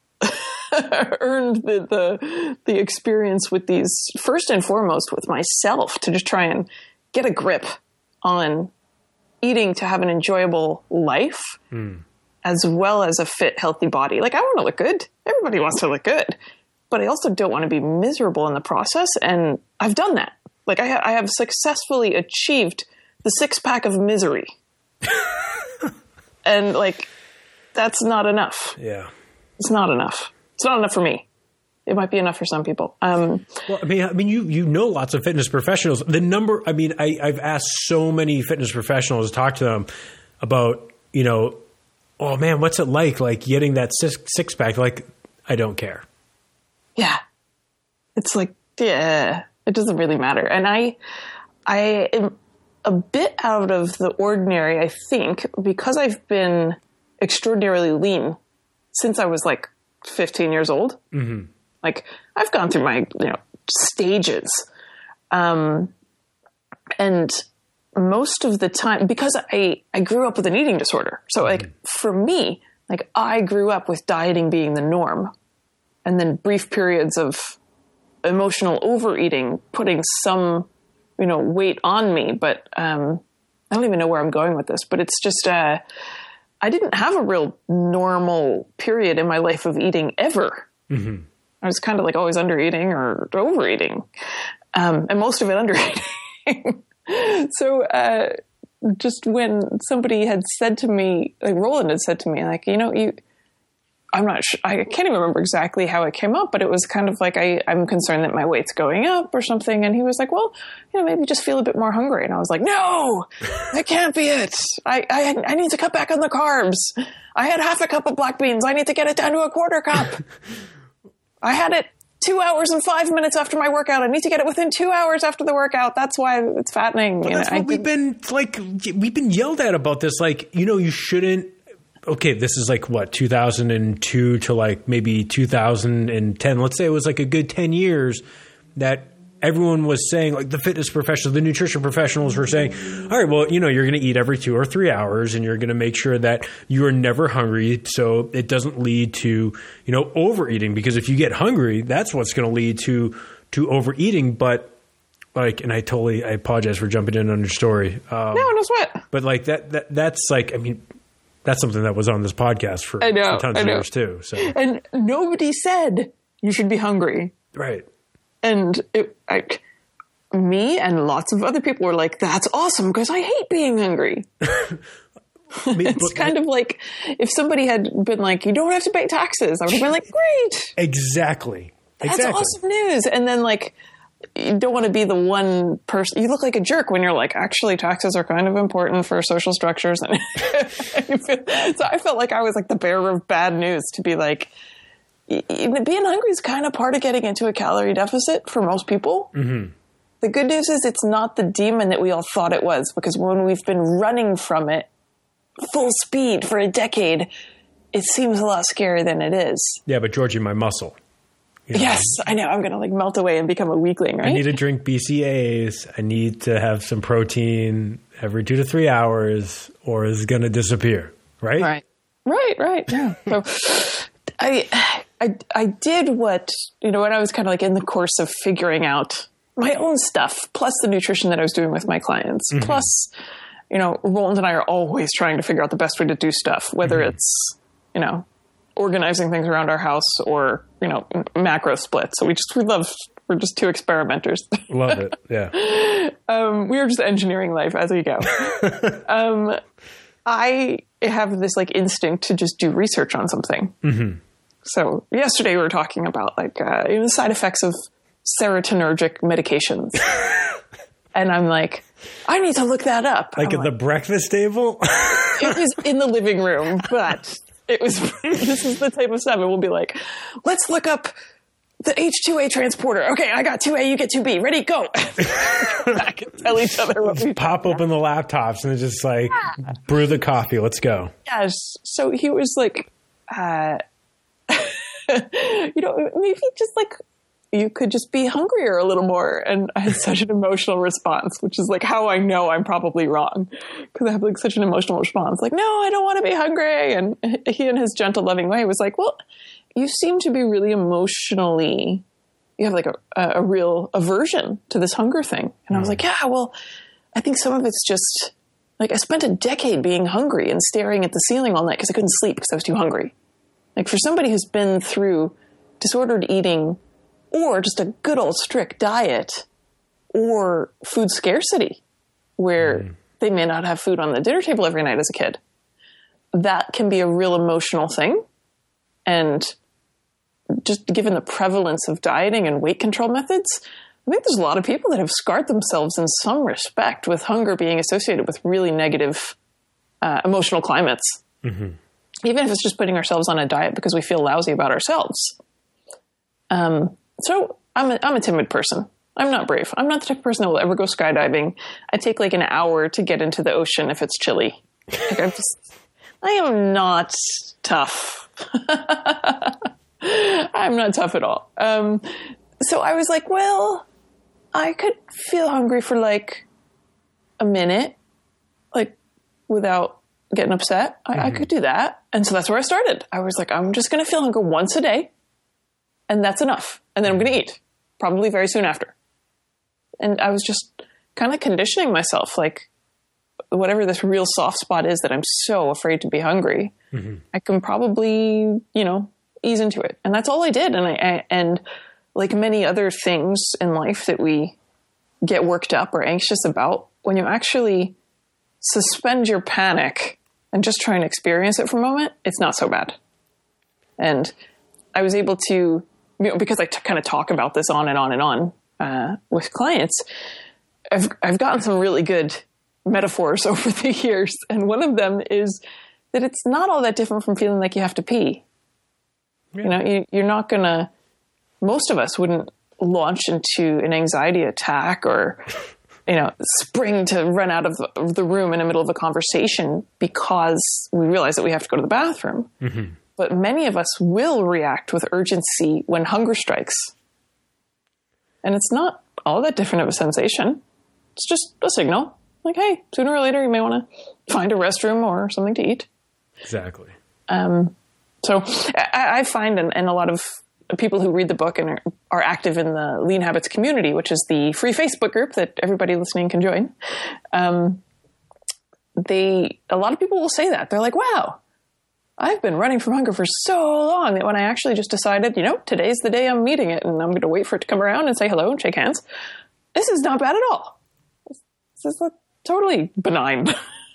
[SPEAKER 2] the experience with these, first and foremost with myself, to just try and get a grip on eating to have an enjoyable life as well as a fit, healthy body. Like, I want to look good. Everybody wants to look good, but I also don't want to be miserable in the process. And I've done that. Like I have successfully achieved the 6-pack of misery. And like, that's not enough.
[SPEAKER 1] Yeah.
[SPEAKER 2] It's not enough. It's not enough for me. It might be enough for some people.
[SPEAKER 1] Well, you know lots of fitness professionals. The number, I've asked so many fitness professionals to talk to them about, oh man, what's it like getting that 6-pack? Like, I don't care.
[SPEAKER 2] Yeah. It's like, yeah, it doesn't really matter. And I am a bit out of the ordinary, I think, because I've been extraordinarily lean since I was like 15 years old. Mm-hmm. Like, I've gone through my, stages. And most of the time, because I grew up with an eating disorder. So like, for me, like, I grew up with dieting being the norm, and then brief periods of emotional overeating, putting some, weight on me. But, I don't even know where I'm going with this, but it's just, I didn't have a real normal period in my life of eating ever. Mm-hmm. I was kind of like always under eating or overeating, and most of it under eating. So, just when somebody had said to me, like Roland had said to me, like, I'm not sure, I can't even remember exactly how it came up, but it was kind of like, I'm concerned that my weight's going up or something. And he was like, well, maybe just feel a bit more hungry. And I was like, no, that can't be it. I need to cut back on the carbs. I had half a cup of black beans. I need to get it down to a quarter cup. I had it 2 hours and 5 minutes after my workout. I need to get it within 2 hours after the workout. That's why it's fattening.
[SPEAKER 1] Well, that's what we've been yelled at about this. Like, you shouldn't. Okay, this is like what, 2002 to like maybe 2010. Let's say it was like a good 10 years that everyone was saying, like the fitness professionals, the nutrition professionals were saying, all right, well, you're going to eat every 2 or 3 hours and you're going to make sure that you are never hungry so it doesn't lead to, overeating. Because if you get hungry, that's what's going to lead to overeating. But like, and I apologize for jumping in on your story.
[SPEAKER 2] No, no sweat.
[SPEAKER 1] But like that's like, I mean, that's something that was on this podcast for tons of years too. So.
[SPEAKER 2] And nobody said you should be hungry.
[SPEAKER 1] Right.
[SPEAKER 2] And me and lots of other people were like, that's awesome because I hate being hungry. It's kind of like if somebody had been like, you don't have to pay taxes. I would have been like, great.
[SPEAKER 1] Exactly.
[SPEAKER 2] That's awesome news. And then like, you don't want to be the one person. You look like a jerk when you're like, actually, taxes are kind of important for social structures. And so I felt like I was like the bearer of bad news to be like, being hungry is kind of part of getting into a calorie deficit for most people. Mm-hmm. The good news is it's not the demon that we all thought it was, because when we've been running from it full speed for a decade, it seems a lot scarier than it is.
[SPEAKER 1] Yeah, but Georgie, my muscle.
[SPEAKER 2] Yes, I know. I'm going to like melt away and become a weakling, right?
[SPEAKER 1] I need to drink BCAAs. I need to have some protein every 2 to 3 hours or it's going to disappear, right?
[SPEAKER 2] Right. Yeah. So I did what, when I was kind of like in the course of figuring out my own stuff, plus the nutrition that I was doing with my clients, mm-hmm. plus, Roland and I are always trying to figure out the best way to do stuff, whether mm-hmm. it's, organizing things around our house or, macro split. So we're just two experimenters.
[SPEAKER 1] Love it. Yeah.
[SPEAKER 2] We are just engineering life as we go. I have this like instinct to just do research on something. Mm-hmm. So yesterday we were talking about like, the side effects of serotonergic medications. And I'm like, I need to look that up.
[SPEAKER 1] Like at the breakfast table?
[SPEAKER 2] It was in the living room, but this is the type of stuff. It will be like, let's look up the H2A transporter. Okay, I got 2A, you get 2B. Ready, go. Back and tell each other what we
[SPEAKER 1] pop open the laptops and just like brew the coffee. Let's go.
[SPEAKER 2] Yes. So he was like, maybe just like, you could just be hungrier a little more. And I had such an emotional response, which is like how I know I'm probably wrong, because I have like such an emotional response. Like, no, I don't want to be hungry. And he, in his gentle, loving way, was like, well, you seem to be really emotionally, you have like a real aversion to this hunger thing. And I was like, yeah, well, I think some of it's just like I spent a decade being hungry and staring at the ceiling all night because I couldn't sleep because I was too hungry. Like for somebody who's been through disordered eating, or just a good old strict diet, or food scarcity, where they may not have food on the dinner table every night as a kid. That can be a real emotional thing. And just given the prevalence of dieting and weight control methods, I think there's a lot of people that have scarred themselves in some respect with hunger being associated with really negative emotional climates. Mm-hmm. Even if it's just putting ourselves on a diet because we feel lousy about ourselves. So I'm a timid person. I'm not brave. I'm not the type of person that will ever go skydiving. I take like an hour to get into the ocean if it's chilly. Like I am not tough. I'm not tough at all. So I was like, well, I could feel hungry for like a minute, like without getting upset. I could do that. And so that's where I started. I was like, I'm just going to feel hunger once a day. And that's enough. And then I'm going to eat, probably very soon after. And I was just kind of conditioning myself, like whatever this real soft spot is that I'm so afraid to be hungry, I can probably, ease into it. And that's all I did. And like many other things in life that we get worked up or anxious about, when you actually suspend your panic and just try and experience it for a moment, it's not so bad. And I was able to, because I kind of talk about this on and on and on with clients, I've gotten some really good metaphors over the years. And one of them is that it's not all that different from feeling like you have to pee. Yeah. You're not going to, most of us wouldn't launch into an anxiety attack or, spring to run out of the room in the middle of a conversation because we realize that we have to go to the bathroom. Mm-hmm. But many of us will react with urgency when hunger strikes. And it's not all that different of a sensation. It's just a signal. Like, hey, sooner or later you may want to find a restroom or something to eat.
[SPEAKER 1] Exactly.
[SPEAKER 2] So I find, and a lot of people who read the book and are active in the Lean Habits community, which is the free Facebook group that everybody listening can join, a lot of people will say that. They're like, wow, I've been running from hunger for so long that when I actually just decided, today's the day I'm meeting it and I'm going to wait for it to come around and say hello and shake hands. This is not bad at all. This is totally benign.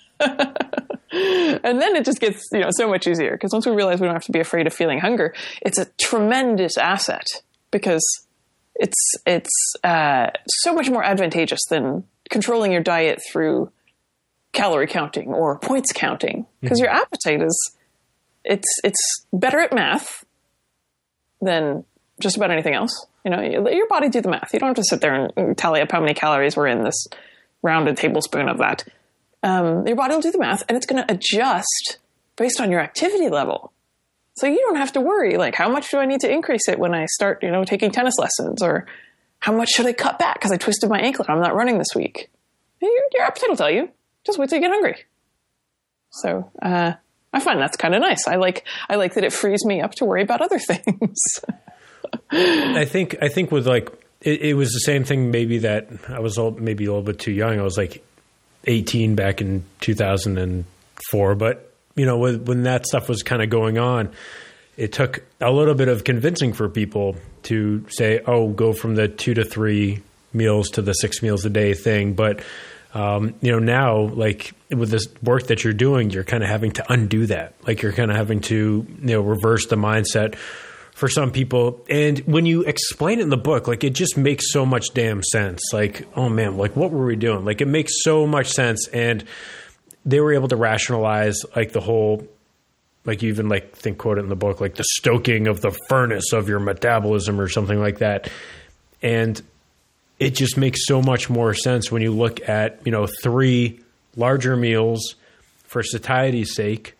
[SPEAKER 2] And then it just gets, so much easier because once we realize we don't have to be afraid of feeling hunger, it's a tremendous asset because it's so much more advantageous than controlling your diet through calorie counting or points counting because your appetite it's better at math than just about anything else. Let your body do the math. You don't have to sit there and tally up how many calories were in this rounded tablespoon of that. Your body will do the math and it's going to adjust based on your activity level. So you don't have to worry, like, how much do I need to increase it when I start, taking tennis lessons, or how much should I cut back because I twisted my ankle and I'm not running this week? Your appetite will tell you. Just wait till you get hungry. So, I find that's kind of nice. I like that it frees me up to worry about other things.
[SPEAKER 1] I think with it was the same thing. Maybe that I was maybe a little bit too young. I was like 18 back in 2004, but when that stuff was kind of going on, it took a little bit of convincing for people to say, "Oh, go from the 2 to 3 meals to the 6 meals a day thing." But now, like with this work that you're doing, you're kind of having to undo that. Like you're kind of having to reverse the mindset for some people. And when you explain it in the book, like it just makes so much damn sense. Like, oh man, like what were we doing? Like it makes so much sense. And they were able to rationalize like the whole, like you even quote it in the book, like the stoking of the furnace of your metabolism or something like that. And it just makes so much more sense when you look at, 3 larger meals for satiety's sake.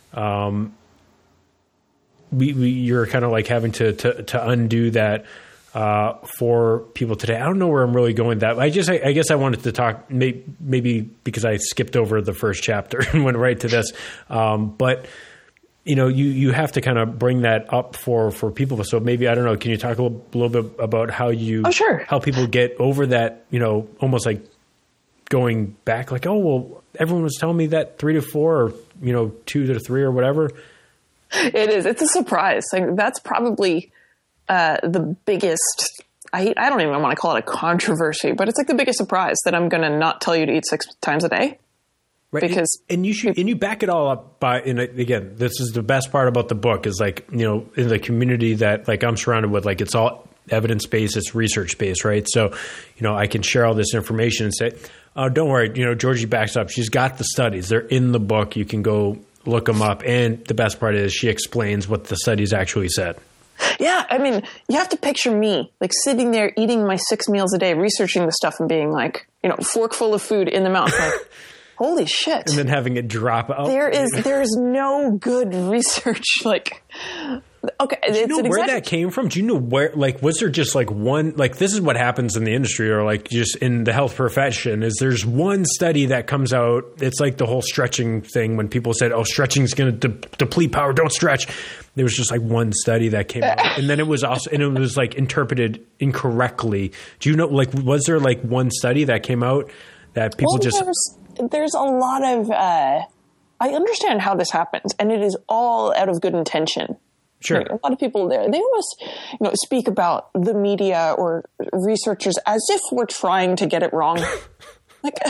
[SPEAKER 1] You're kind of like having to undo that for people today. I don't know where I'm really going with that. I guess I wanted to talk maybe because I skipped over the first chapter and went right to this. But you have to kind of bring that up for people. So maybe, I don't know, can you talk a little bit about how how people get over that, almost like going back, like, oh, well, everyone was telling me that 3 to 4 or, 2 to 3 or whatever.
[SPEAKER 2] It is. It's a surprise. Like, that's probably the biggest, I don't even want to call it a controversy, but it's like the biggest surprise that I'm going to not tell you to eat 6 times a day.
[SPEAKER 1] Right. Because you back it all up by, and again, this is the best part about the book is like, in the community that like I'm surrounded with, like it's all evidence-based, it's research-based, right? So, I can share all this information and say, oh, don't worry, Georgie backs up. She's got the studies. They're in the book. You can go look them up. And the best part is she explains what the studies actually said.
[SPEAKER 2] Yeah. I mean, you have to picture me like sitting there eating my 6 meals a day, researching the stuff and being like, fork full of food in the mouth. Like, holy shit.
[SPEAKER 1] And then having it drop out.
[SPEAKER 2] There is no good research. Like, okay.
[SPEAKER 1] Do you know where that came from? Do you know where, like, was there just like one, like this is what happens in the industry or like just in the health profession is there's one study that comes out. It's like the whole stretching thing when people said, oh, stretching is going to deplete power. Don't stretch. There was just like one study that came out and then it was also, and it was like interpreted incorrectly. Do you know, like, was there like one study that came out that people
[SPEAKER 2] there's a lot of, I understand how this happens and it is all out of good intention.
[SPEAKER 1] Sure.
[SPEAKER 2] Like, a lot of people there, they almost, speak about the media or researchers as if we're trying to get it wrong. Like,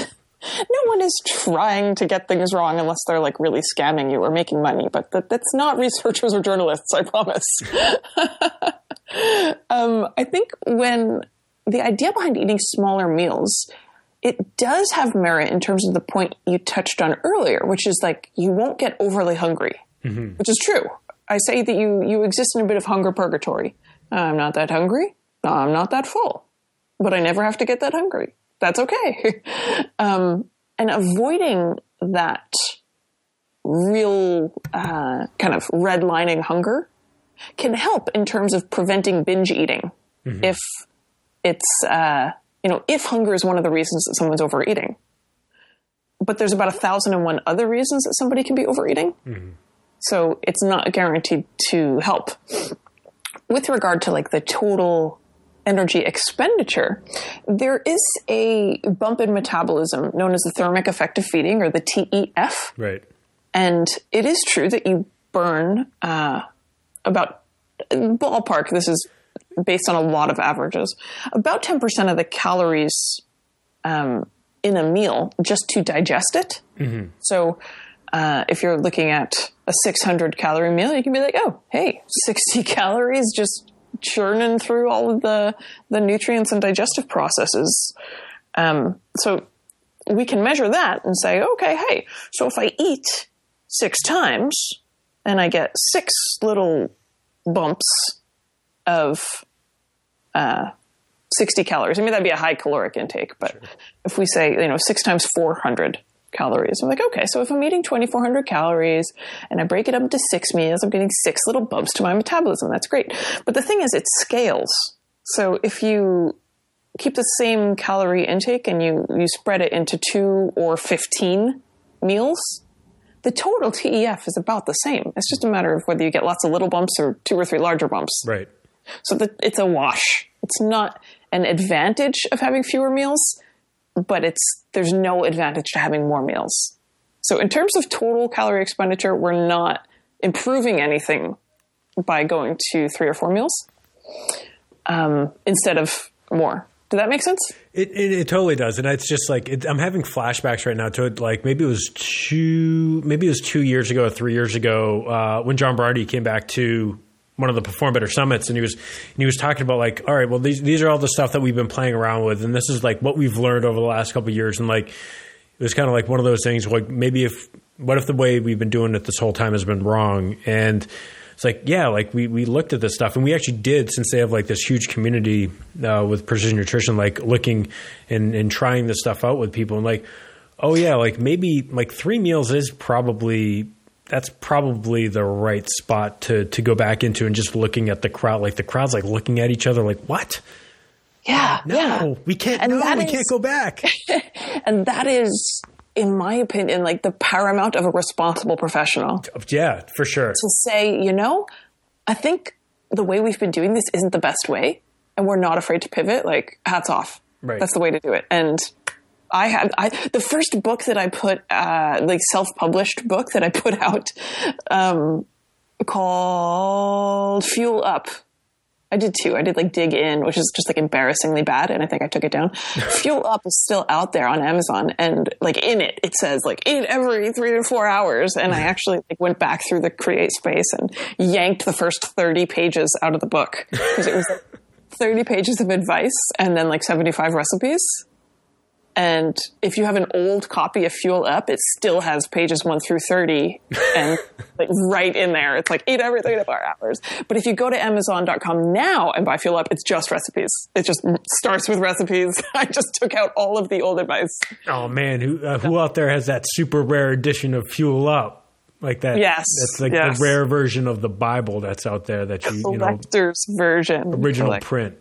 [SPEAKER 2] no one is trying to get things wrong unless they're like really scamming you or making money. But that's not researchers or journalists, I promise. I think when the idea behind eating smaller meals, it does have merit in terms of the point you touched on earlier, which is like you won't get overly hungry, which is true. I say that you exist in a bit of hunger purgatory. I'm not that hungry. I'm not that full, but I never have to get that hungry. That's okay. And avoiding that real kind of redlining hunger can help in terms of preventing binge eating. If it's, if hunger is one of the reasons that someone's overeating. But there's about 1,001 other reasons that somebody can be overeating. So it's not guaranteed to help. With regard to like the total energy expenditure, there is a bump in metabolism known as the thermic effect of feeding, or the TEF.
[SPEAKER 1] Right.
[SPEAKER 2] And it is true that you burn about, ballpark, this is based on a lot of averages, about 10% of the calories in a meal just to digest it. So if you're looking at a 600 calorie meal, you can be like, oh, hey, 60 calories just churning through all of the nutrients and digestive processes. So we can measure that and say, okay, hey, so if I eat 6 times and I get 6 little bumps of 60 calories, I mean, that'd be a high caloric intake, but if we say, 6 times 400 calories, I'm like, okay, so if I'm eating 2,400 calories and I break it up into 6 meals, I'm getting 6 little bumps to my metabolism. That's great. But the thing is, it scales. So if you keep the same calorie intake and you spread it into 2 or 15 meals, the total TEF is about the same. It's just a matter of whether you get lots of little bumps or 2 or 3 larger bumps.
[SPEAKER 1] Right.
[SPEAKER 2] So it's a wash. It's not an advantage of having fewer meals, but there's no advantage to having more meals. So in terms of total calorie expenditure, we're not improving anything by going to 3 or 4 meals instead of more. Does that make sense?
[SPEAKER 1] It totally does. And it's just like, I'm having flashbacks right now to it. Like maybe it was 2 years ago or 3 years ago when John Berardi came back to one of the Perform Better Summits, and he was talking about like, all right, well, these are all the stuff that we've been playing around with, and this is like what we've learned over the last couple of years. And like, it was kind of like one of those things like, what if the way we've been doing it this whole time has been wrong? And it's like, yeah, like we looked at this stuff, and we actually did, since they have like this huge community with Precision Nutrition, like looking and trying this stuff out with people, and like, oh yeah, like maybe like 3 meals is probably the right spot to go back into, and just looking at the crowd, like the crowd's like looking at each other like, what?
[SPEAKER 2] Yeah.
[SPEAKER 1] No, we can't, we can't go back.
[SPEAKER 2] And that is, in my opinion, like the paramount of a responsible professional.
[SPEAKER 1] Yeah, for sure.
[SPEAKER 2] To say, I think the way we've been doing this isn't the best way, and we're not afraid to pivot, like hats off.
[SPEAKER 1] Right.
[SPEAKER 2] That's the way to do it. And the first book that I put, like self-published book that I put out, called Fuel Up. I did 2. I did like Dig In, which is just like embarrassingly bad, and I think I took it down. Fuel Up is still out there on Amazon, and like in it says like eat every 3 to 4 hours. And I actually like went back through the Create space and yanked the first 30 pages out of the book, because it was like 30 pages of advice and then like 75 recipes. And if you have an old copy of Fuel Up, it still has pages 1 through 30 and like right in there. It's like eat every 3 to 4 hours. But if you go to Amazon.com now and buy Fuel Up, it's just recipes. It just starts with recipes. I just took out all of the old advice.
[SPEAKER 1] Oh man, who out there has that super rare edition of Fuel Up? Like that?
[SPEAKER 2] Yes.
[SPEAKER 1] That's like the rare version of the Bible that's out there that
[SPEAKER 2] collector's version.
[SPEAKER 1] Original print.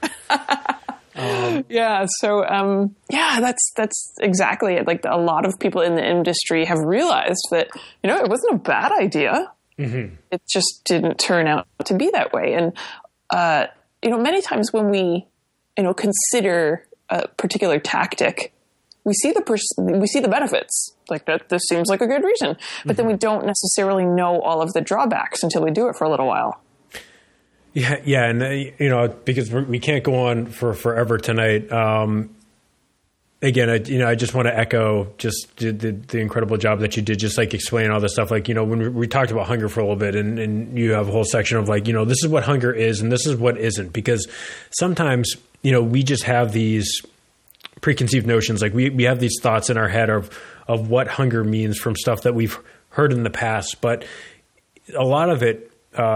[SPEAKER 2] So that's exactly it. Like a lot of people in the industry have realized that, it wasn't a bad idea. Mm-hmm. It just didn't turn out to be that way. And, many times when we, consider a particular tactic, we see the benefits. Like that, this seems like a good reason, but then we don't necessarily know all of the drawbacks until we do it for a little while.
[SPEAKER 1] Yeah, and because we can't go on for forever tonight. again, I just want to echo just the incredible job that you did, just like explain all this stuff. Like, when we talked about hunger for a little bit, and you have a whole section of like, this is what hunger is and this is what isn't, because sometimes, we just have these preconceived notions. Like we have these thoughts in our head of what hunger means from stuff that we've heard in the past. But a lot of it,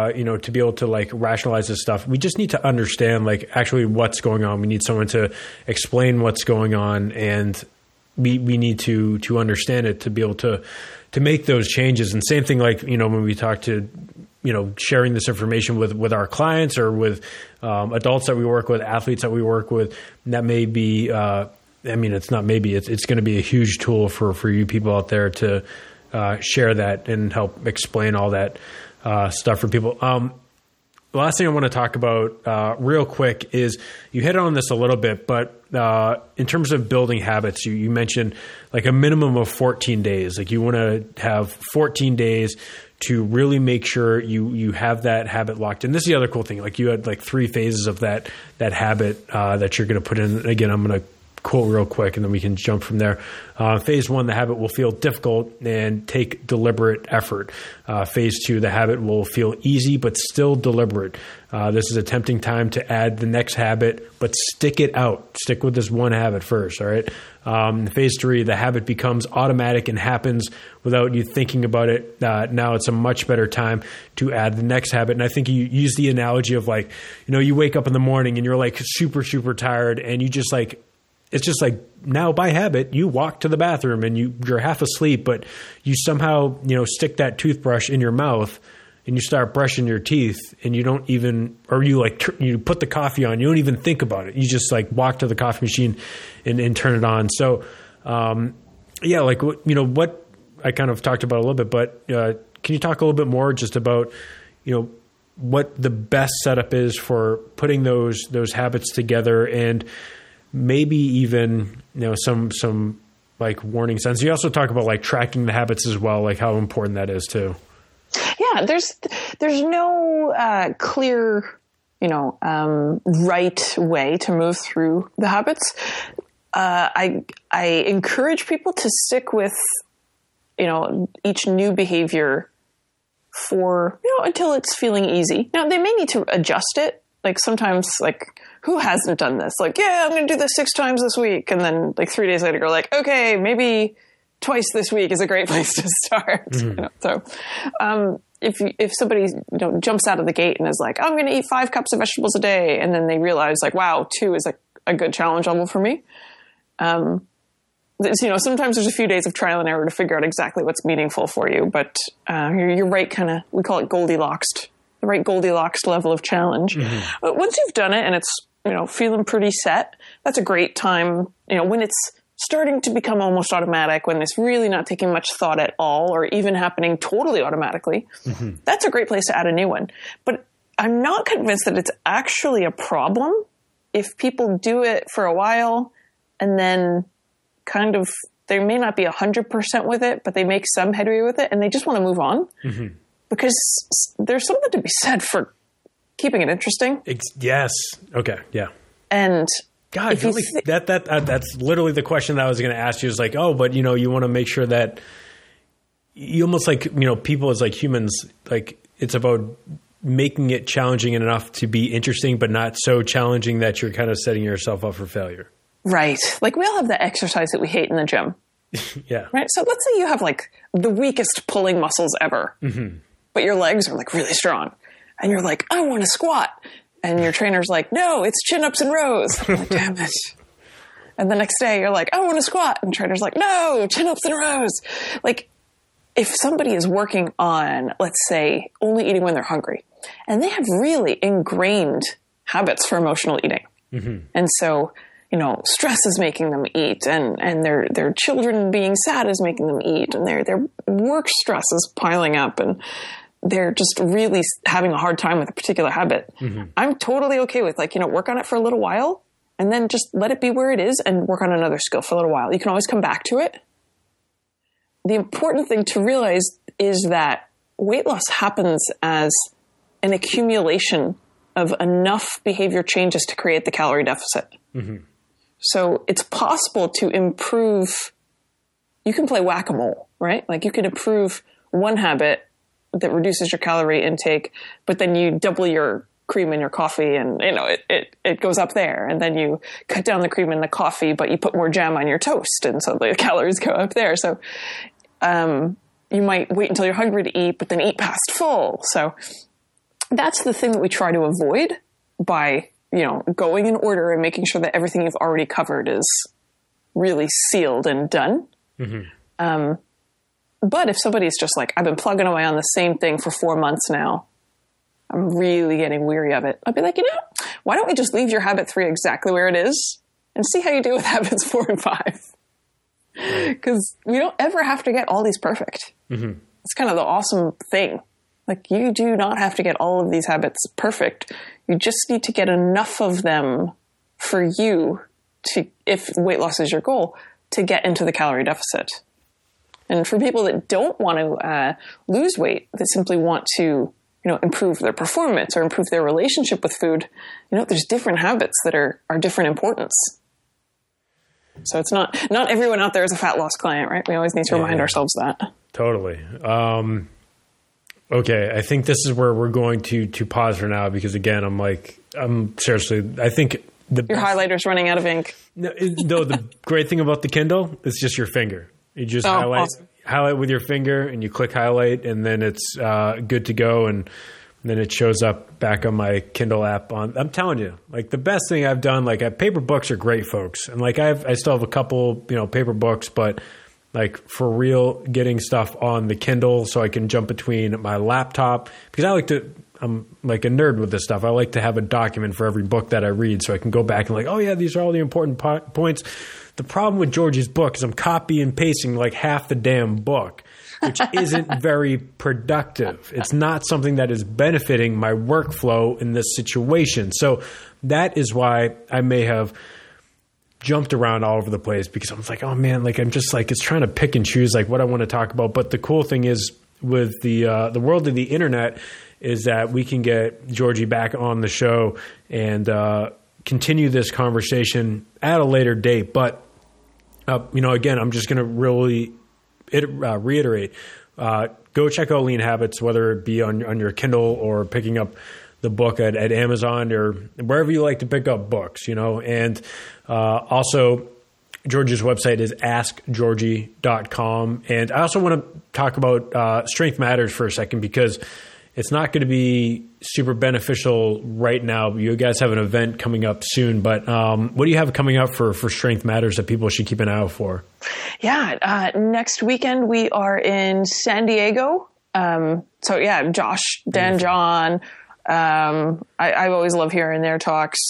[SPEAKER 1] to be able to like rationalize this stuff, we just need to understand like actually what's going on. We need someone to explain what's going on, and we need to understand it to be able to make those changes. And same thing, like, when we talk to, sharing this information with our clients or with adults that we work with, athletes that we work with, that may be, it's not maybe, it's going to be a huge tool for you people out there to share that and help explain all that stuff for people. The last thing I want to talk about real quick is, you hit on this a little bit, but in terms of building habits, you mentioned like a minimum of 14 days. Like you want to have 14 days to really make sure you have that habit locked in. This is the other cool thing. Like you had like 3 phases of that habit that you're going to put in. Again, I'm going to quote real quick and then we can jump from there. Phase 1, the habit will feel difficult and take deliberate effort. Phase 2, the habit will feel easy but still deliberate. This is a tempting time to add the next habit, but stick it out. Stick with this one habit first, all right? Phase 3, the habit becomes automatic and happens without you thinking about it. Now it's a much better time to add the next habit. And I think you use the analogy of like, you wake up in the morning and you're like super, super tired, and you just like, it's just like, now by habit, you walk to the bathroom and you're half asleep, but you somehow, stick that toothbrush in your mouth and you start brushing your teeth, and you don't even, or you like, you put the coffee on, you don't even think about it. You just like walk to the coffee machine and turn it on. So, like, what I kind of talked about a little bit, but can you talk a little bit more just about, what the best setup is for putting those habits together, and maybe even, some like warning signs. You also talk about like tracking the habits as well, like how important that is too.
[SPEAKER 2] Yeah, there's no clear, right way to move through the habits. I encourage people to stick with, each new behavior for, until it's feeling easy. Now, they may need to adjust it. Like sometimes, like, who hasn't done this? Like, yeah, I'm going to do this 6 times this week. And then like 3 days later, go like, okay, maybe twice this week is a great place to start. Mm-hmm. So, if somebody, jumps out of the gate and is like, I'm going to eat 5 cups of vegetables a day. And then they realize like, wow, 2 is a good challenge level for me. Sometimes there's a few days of trial and error to figure out exactly what's meaningful for you. But, you're right. Kind of, we call it Goldilocks, the right Goldilocks level of challenge. Mm-hmm. But once you've done it and it's, feeling pretty set, that's a great time, when it's starting to become almost automatic, when it's really not taking much thought at all, or even happening totally automatically, mm-hmm. That's a great place to add a new one. But I'm not convinced that it's actually a problem if people do it for a while and then kind of, they may not be 100% with it, but they make some headway with it and they just want to move on. Mm-hmm. Because there's something to be said for keeping it interesting.
[SPEAKER 1] Yes. Okay. Yeah.
[SPEAKER 2] And
[SPEAKER 1] God, that's literally the question that I was going to ask you, is like, oh, but you want to make sure that you almost like, people as like humans, like it's about making it challenging enough to be interesting, but not so challenging that you're kind of setting yourself up for failure.
[SPEAKER 2] Right. Like we all have the exercise that we hate in the gym.
[SPEAKER 1] Yeah.
[SPEAKER 2] Right. So let's say you have like the weakest pulling muscles ever, mm-hmm. but your legs are like really strong and you're like, I want to squat. And your trainer's like, no, it's chin-ups and rows. I'm like, damn it. And the next day you're like, I want to squat. And the trainer's like, no, chin-ups and rows. Like if somebody is working on, let's say, only eating when they're hungry, and they have really ingrained habits for emotional eating. Mm-hmm. And so, stress is making them eat, and their children being sad is making them eat, and their work stress is piling up, and they're just really having a hard time with a particular habit. Mm-hmm. I'm totally okay with work on it for a little while and then just let it be where it is and work on another skill for a little while. You can always come back to it. The important thing to realize is that weight loss happens as an accumulation of enough behavior changes to create the calorie deficit. Mm-hmm. So it's possible to improve. You can play whack-a-mole, right? Like you can improve one habit that reduces your calorie intake, but then you double your cream in your coffee and, it goes up there. And then you cut down the cream in the coffee, but you put more jam on your toast. And so the calories go up there. So, you might wait until you're hungry to eat, but then eat past full. So that's the thing that we try to avoid by, going in order and making sure that everything you've already covered is really sealed and done. Mm-hmm. But if somebody's just like, I've been plugging away on the same thing for 4 months now, I'm really getting weary of it. I'd be like, why don't we just leave your habit 3 exactly where it is and see how you do with habits 4 and 5? Because we don't ever have to get all these perfect. Mm-hmm. It's kind of the awesome thing. Like, you do not have to get all of these habits perfect. You just need to get enough of them for you to, if weight loss is your goal, to get into the calorie deficit. And for people that don't want to lose weight, that simply want to, improve their performance or improve their relationship with food, there's different habits that are different importance. So it's not everyone out there is a fat loss client, right? We always need to remind ourselves that.
[SPEAKER 1] Totally. Okay, I think this is where we're going to pause for now because, again, I'm seriously, I think
[SPEAKER 2] your highlighter's running out of ink.
[SPEAKER 1] No, the great thing about the Kindle is just your finger. You just highlight with your finger and you click highlight and then it's good to go. And then it shows up back on my Kindle app. I'm telling you, the best thing I've done, paper books are great, folks. And I still have a couple, paper books, but for real, getting stuff on the Kindle so I can jump between my laptop because I'm like a nerd with this stuff. I like to have a document for every book that I read so I can go back and these are all the important points. The problem with Georgie's book is I'm copy and pasting half the damn book, which isn't very productive. It's not something that is benefiting my workflow in this situation. So that is why I may have jumped around all over the place because I was like, oh man, I'm just it's trying to pick and choose what I want to talk about. But the cool thing is with the world of the internet is that we can get Georgie back on the show and continue this conversation at a later date. But again, I'm just going to really reiterate, go check out Lean Habits, whether it be on your Kindle or picking up the book at Amazon or wherever you like to pick up books, and also Georgie's website is askgeorgie.com. And I also want to talk about Strength Matters for a second because it's not going to be super beneficial right now. You guys have an event coming up soon, but what do you have coming up for Strength Matters that people should keep an eye out for?
[SPEAKER 2] Yeah, next weekend we are in San Diego. Josh, Dan, John. I always love hearing their talks.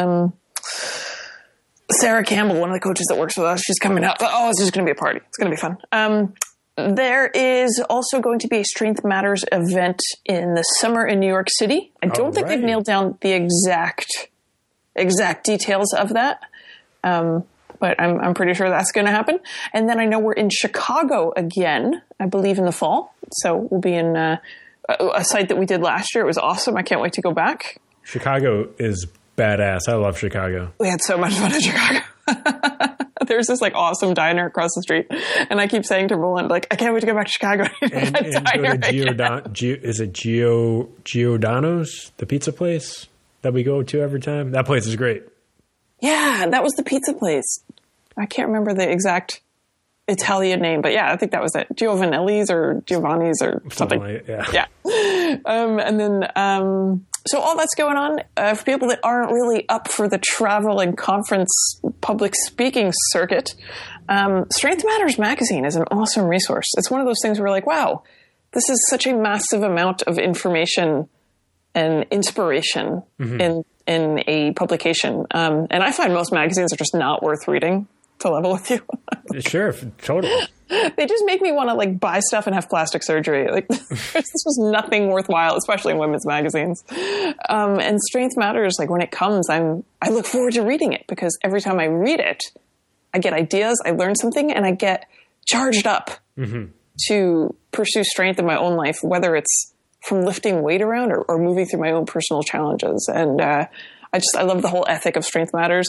[SPEAKER 2] Sarah Campbell, one of the coaches that works with us, she's coming up. Oh, it's just going to be a party. It's going to be fun. There is also going to be a Strength Matters event in the summer in New York City. I don't think they've nailed down the exact details of that. But I'm pretty sure that's going to happen. And then I know we're in Chicago again, I believe in the fall. So we'll be in a site that we did last year. It was awesome. I can't wait to go back.
[SPEAKER 1] Chicago is badass. I love Chicago.
[SPEAKER 2] We had so much fun in Chicago. There's this awesome diner across the street. And I keep saying to Roland, I can't wait to go back to Chicago.
[SPEAKER 1] And go to is it Giordano's, the pizza place that we go to every time? That place is great.
[SPEAKER 2] Yeah, that was the pizza place. I can't remember the exact Italian name, but yeah, I think that was it. Giovanelli's or Giovanni's or something. Yeah. And then, so all that's going on for people that aren't really up for the travel and conference public speaking circuit. Strength Matters magazine is an awesome resource. It's one of those things where we're wow, this is such a massive amount of information and inspiration in a publication. And I find most magazines are just not worth reading, to level with you.
[SPEAKER 1] Sure, totally.
[SPEAKER 2] They just make me want to buy stuff and have plastic surgery. There's just nothing worthwhile, especially in women's magazines. And Strength Matters, when it comes, I look forward to reading it because every time I read it, I get ideas, I learn something, and I get charged up to pursue strength in my own life, whether it's from lifting weight around or moving through my own personal challenges. And I love the whole ethic of Strength Matters.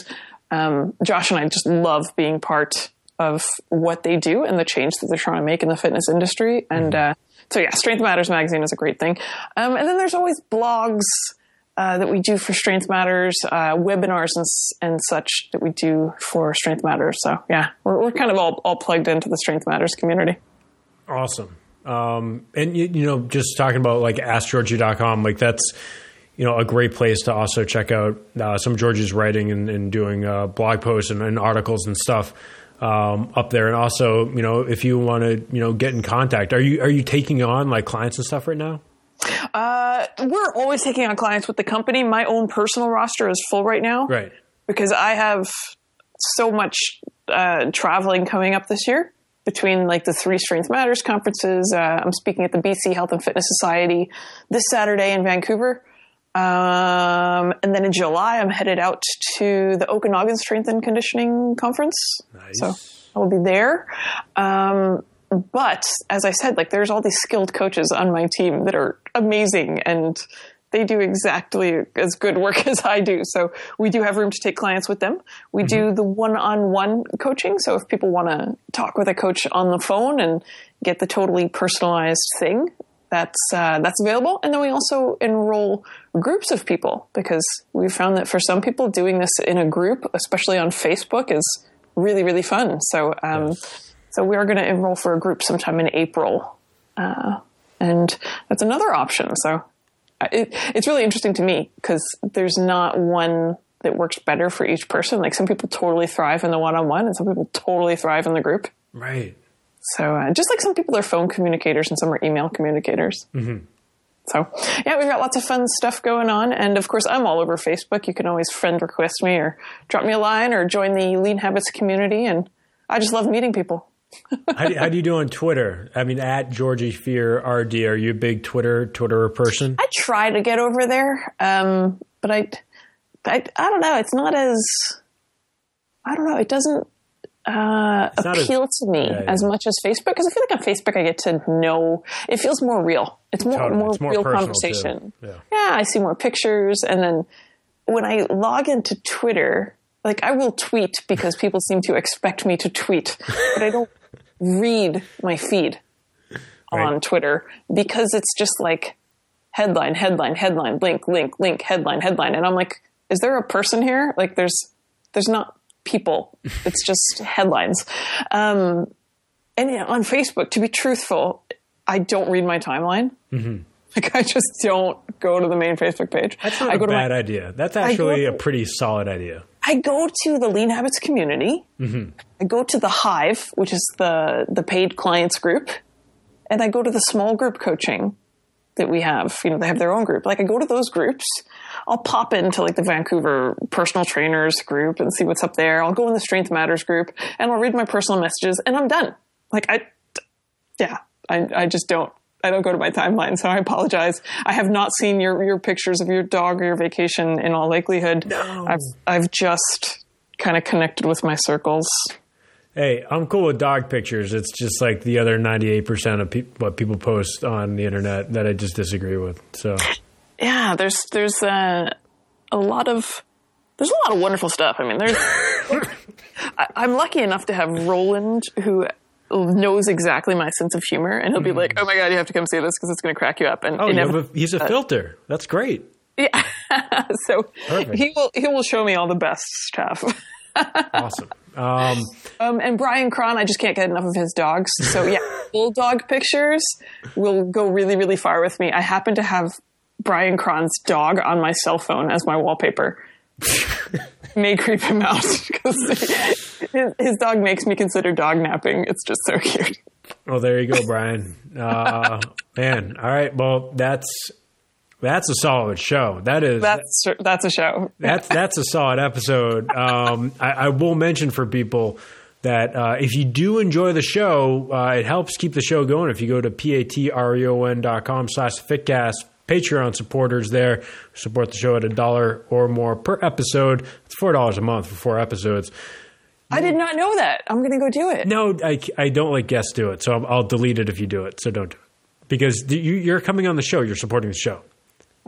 [SPEAKER 2] Josh and I just love being part of what they do and the change that they're trying to make in the fitness industry. And so yeah, Strength Matters magazine is a great thing. And then there's always blogs that we do for Strength Matters, webinars and such that we do for Strength Matters. So yeah, we're kind of all plugged into the Strength Matters community.
[SPEAKER 1] Awesome. And you know, just talking about like AskGeorgie.com, like that's, you know, a great place to also check out some of Georgie's writing and doing blog posts and articles and stuff up there. And also, you know, if you want to, you know, get in contact, are you taking on like clients and stuff right now?
[SPEAKER 2] We're always taking on clients with the company. My own personal roster is full right now.
[SPEAKER 1] Right.
[SPEAKER 2] Because I have so much traveling coming up this year between like the 3 Strength Matters conferences. I'm speaking at the BC Health and Fitness Society this Saturday in Vancouver. And then in July, I'm headed out to the Okanagan Strength and Conditioning Conference.
[SPEAKER 1] Nice.
[SPEAKER 2] So I will be there. But as I said, like there's all these skilled coaches on my team that are amazing and they do exactly as good work as I do. So we do have room to take clients with them. We do the one-on-one coaching. So if people want to talk with a coach on the phone and get the totally personalized thing, that's available. And then we also enroll groups of people because we found that for some people doing this in a group, especially on Facebook, is really, really fun. So, So we are going to enroll for a group sometime in April. And that's another option. So it's really interesting to me because there's not one that works better for each person. Like some people totally thrive in the one-on-one and some people totally thrive in the group.
[SPEAKER 1] Right.
[SPEAKER 2] So just like some people are phone communicators and some are email communicators. Mm-hmm. So yeah, we've got lots of fun stuff going on. And of course, I'm all over Facebook. You can always friend request me or drop me a line or join the Lean Habits community. And I just love meeting people.
[SPEAKER 1] How do you do on Twitter? I mean, at Georgie Fear RD, are you a big Twitterer person?
[SPEAKER 2] I try to get over there, but I don't know. It's not as I don't know. It doesn't appeal to me as much as Facebook because I feel like on Facebook I get to know. It feels more real. It's more real conversation. Yeah, I see more pictures, and then when I log into Twitter, like I will tweet because people seem to expect me to tweet, but I don't read my feed on Twitter because it's just like headline, link, headline. And I'm like, is there a person here? Like there's not people. It's just headlines. And on Facebook, to be truthful, I don't read my timeline. Mm-hmm. Like I just don't go to the main Facebook page.
[SPEAKER 1] That's not a bad idea. That's actually a pretty solid idea.
[SPEAKER 2] I go to the Lean Habits community. Mm-hmm. I go to the Hive, which is the paid clients group. And I go to the small group coaching that we have. You know, they have their own group. Like I go to those groups. I'll pop into like the Vancouver personal trainers group and see what's up there. I'll go in the Strength Matters group and I'll read my personal messages and I'm done. Like I just don't. I don't go to my timeline, so I apologize. I have not seen your pictures of your dog or your vacation in all likelihood.
[SPEAKER 1] No.
[SPEAKER 2] I've just kind of connected with my circles.
[SPEAKER 1] Hey, I'm cool with dog pictures. It's just like the other 98% of what people post on the internet that I just disagree with. So
[SPEAKER 2] yeah, there's a lot of wonderful stuff. I mean, I'm lucky enough to have Roland who knows exactly my sense of humor, and he'll be like, "Oh my God, you have to come see this because it's going to crack you up." And
[SPEAKER 1] he's a filter. That's great.
[SPEAKER 2] Yeah, so perfect. He will show me all the best stuff.
[SPEAKER 1] Awesome.
[SPEAKER 2] And Brian Cron, I just can't get enough of his dogs. So yeah, bulldog pictures will go really, really far with me. I happen to have Brian Cron's dog on my cell phone as my wallpaper. May creep him out because his dog makes me consider dog napping. It's just so cute.
[SPEAKER 1] Well, there you go, Brian. Man, all right. Well, that's a solid show. That's
[SPEAKER 2] a show.
[SPEAKER 1] That's a solid episode. I will mention for people that if you do enjoy the show, it helps keep the show going. If you go to patreon.com/fitcast, Patreon supporters there support the show at $1 or more per episode. It's $4 a month for 4 episodes.
[SPEAKER 2] I did not know that. I'm going to go do it.
[SPEAKER 1] No, I don't let guests do it, so I'll delete it if you do it. So don't do it because you're coming on the show. You're supporting the show.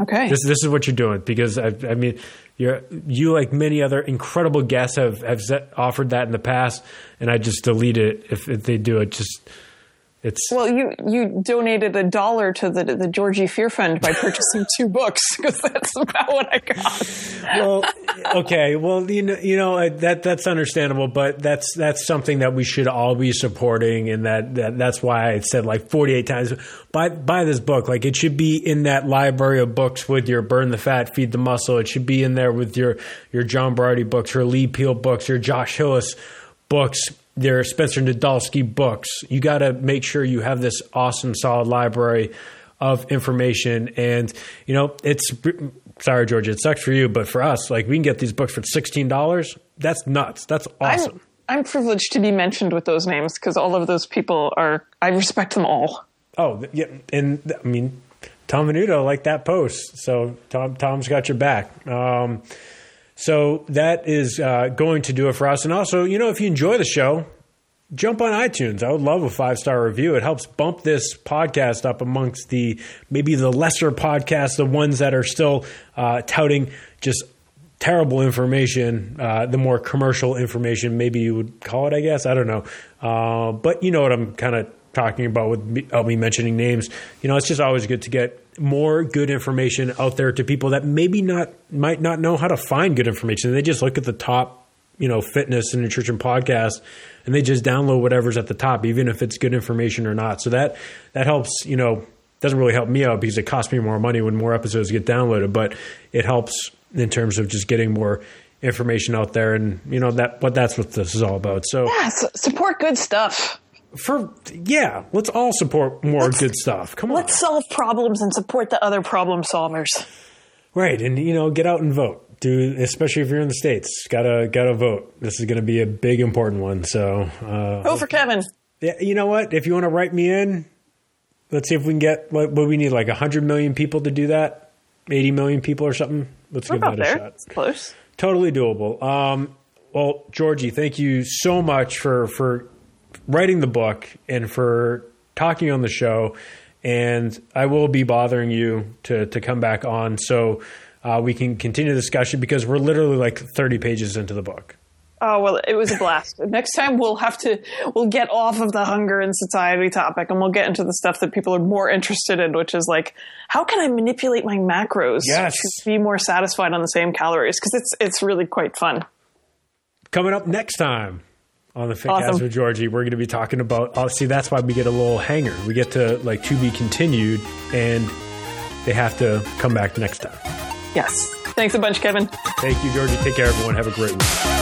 [SPEAKER 2] Okay.
[SPEAKER 1] This is what you're doing, because I mean, you like many other incredible guests have offered that in the past, and I just delete it if they do it. Well,
[SPEAKER 2] you donated $1 to the Georgie Fear Fund by purchasing 2 books, because that's about what I got.
[SPEAKER 1] Well, okay. Well, that's understandable, but that's something that we should all be supporting, and that's why I said like 48 times, buy this book. Like, it should be in that library of books with your Burn the Fat, Feed the Muscle. It should be in there with your John Berardi books, your Lee Peel books, your Josh Hillis books, their Spencer Nadolsky books. You got to make sure you have this awesome, solid library of information. And, sorry, Georgia, it sucks for you, but for us, like, we can get these books for $16. That's nuts. That's awesome.
[SPEAKER 2] I'm privileged to be mentioned with those names, because all of those people I respect them all.
[SPEAKER 1] Oh, yeah. And I mean, Tom Venuto liked that post. So Tom's got your back. So that is going to do it for us. And also, if you enjoy the show, jump on iTunes. I would love a 5-star review. It helps bump this podcast up amongst maybe the lesser podcasts, the ones that are still touting just terrible information, the more commercial information, maybe you would call it, I guess. I don't know. But you know what I'm kind of talking about with me mentioning names. It's just always good to get more good information out there to people that maybe might not know how to find good information. They just look at the top, fitness and nutrition podcast, and they just download whatever's at the top, even if it's good information or not. So that helps, doesn't really help me out because it costs me more money when more episodes get downloaded, but it helps in terms of just getting more information out there. And, that's what this is all about. So
[SPEAKER 2] yeah, support good stuff.
[SPEAKER 1] Let's all support more good stuff. Come on.
[SPEAKER 2] Let's solve problems and support the other problem solvers.
[SPEAKER 1] Right. And, get out and vote. Especially if you're in the States, gotta vote. This is going to be a big, important one. So,
[SPEAKER 2] vote for Kevin.
[SPEAKER 1] Yeah. You know what? If you want to write me in, let's see if we can get, what we need, like 100 million people to do that. 80 million people or something. Let's give that a shot.
[SPEAKER 2] It's close.
[SPEAKER 1] Totally doable. Well, Georgie, thank you so much for writing the book and for talking on the show. And I will be bothering you to come back on so we can continue the discussion, because we're literally like 30 pages into the book.
[SPEAKER 2] Oh, well, it was a blast. Next time we'll get off of the hunger and satiety topic, and we'll get into the stuff that people are more interested in, which is like, how can I manipulate my macros to be more satisfied on the same calories? Because it's really quite fun. Coming up next time on the Fitcast with Georgie, we're going to be talking about, that's why we get a little hanger. We get to to be continued, and they have to come back next time. Yes. Thanks a bunch, Kevin. Thank you, Georgie. Take care, everyone. Have a great week.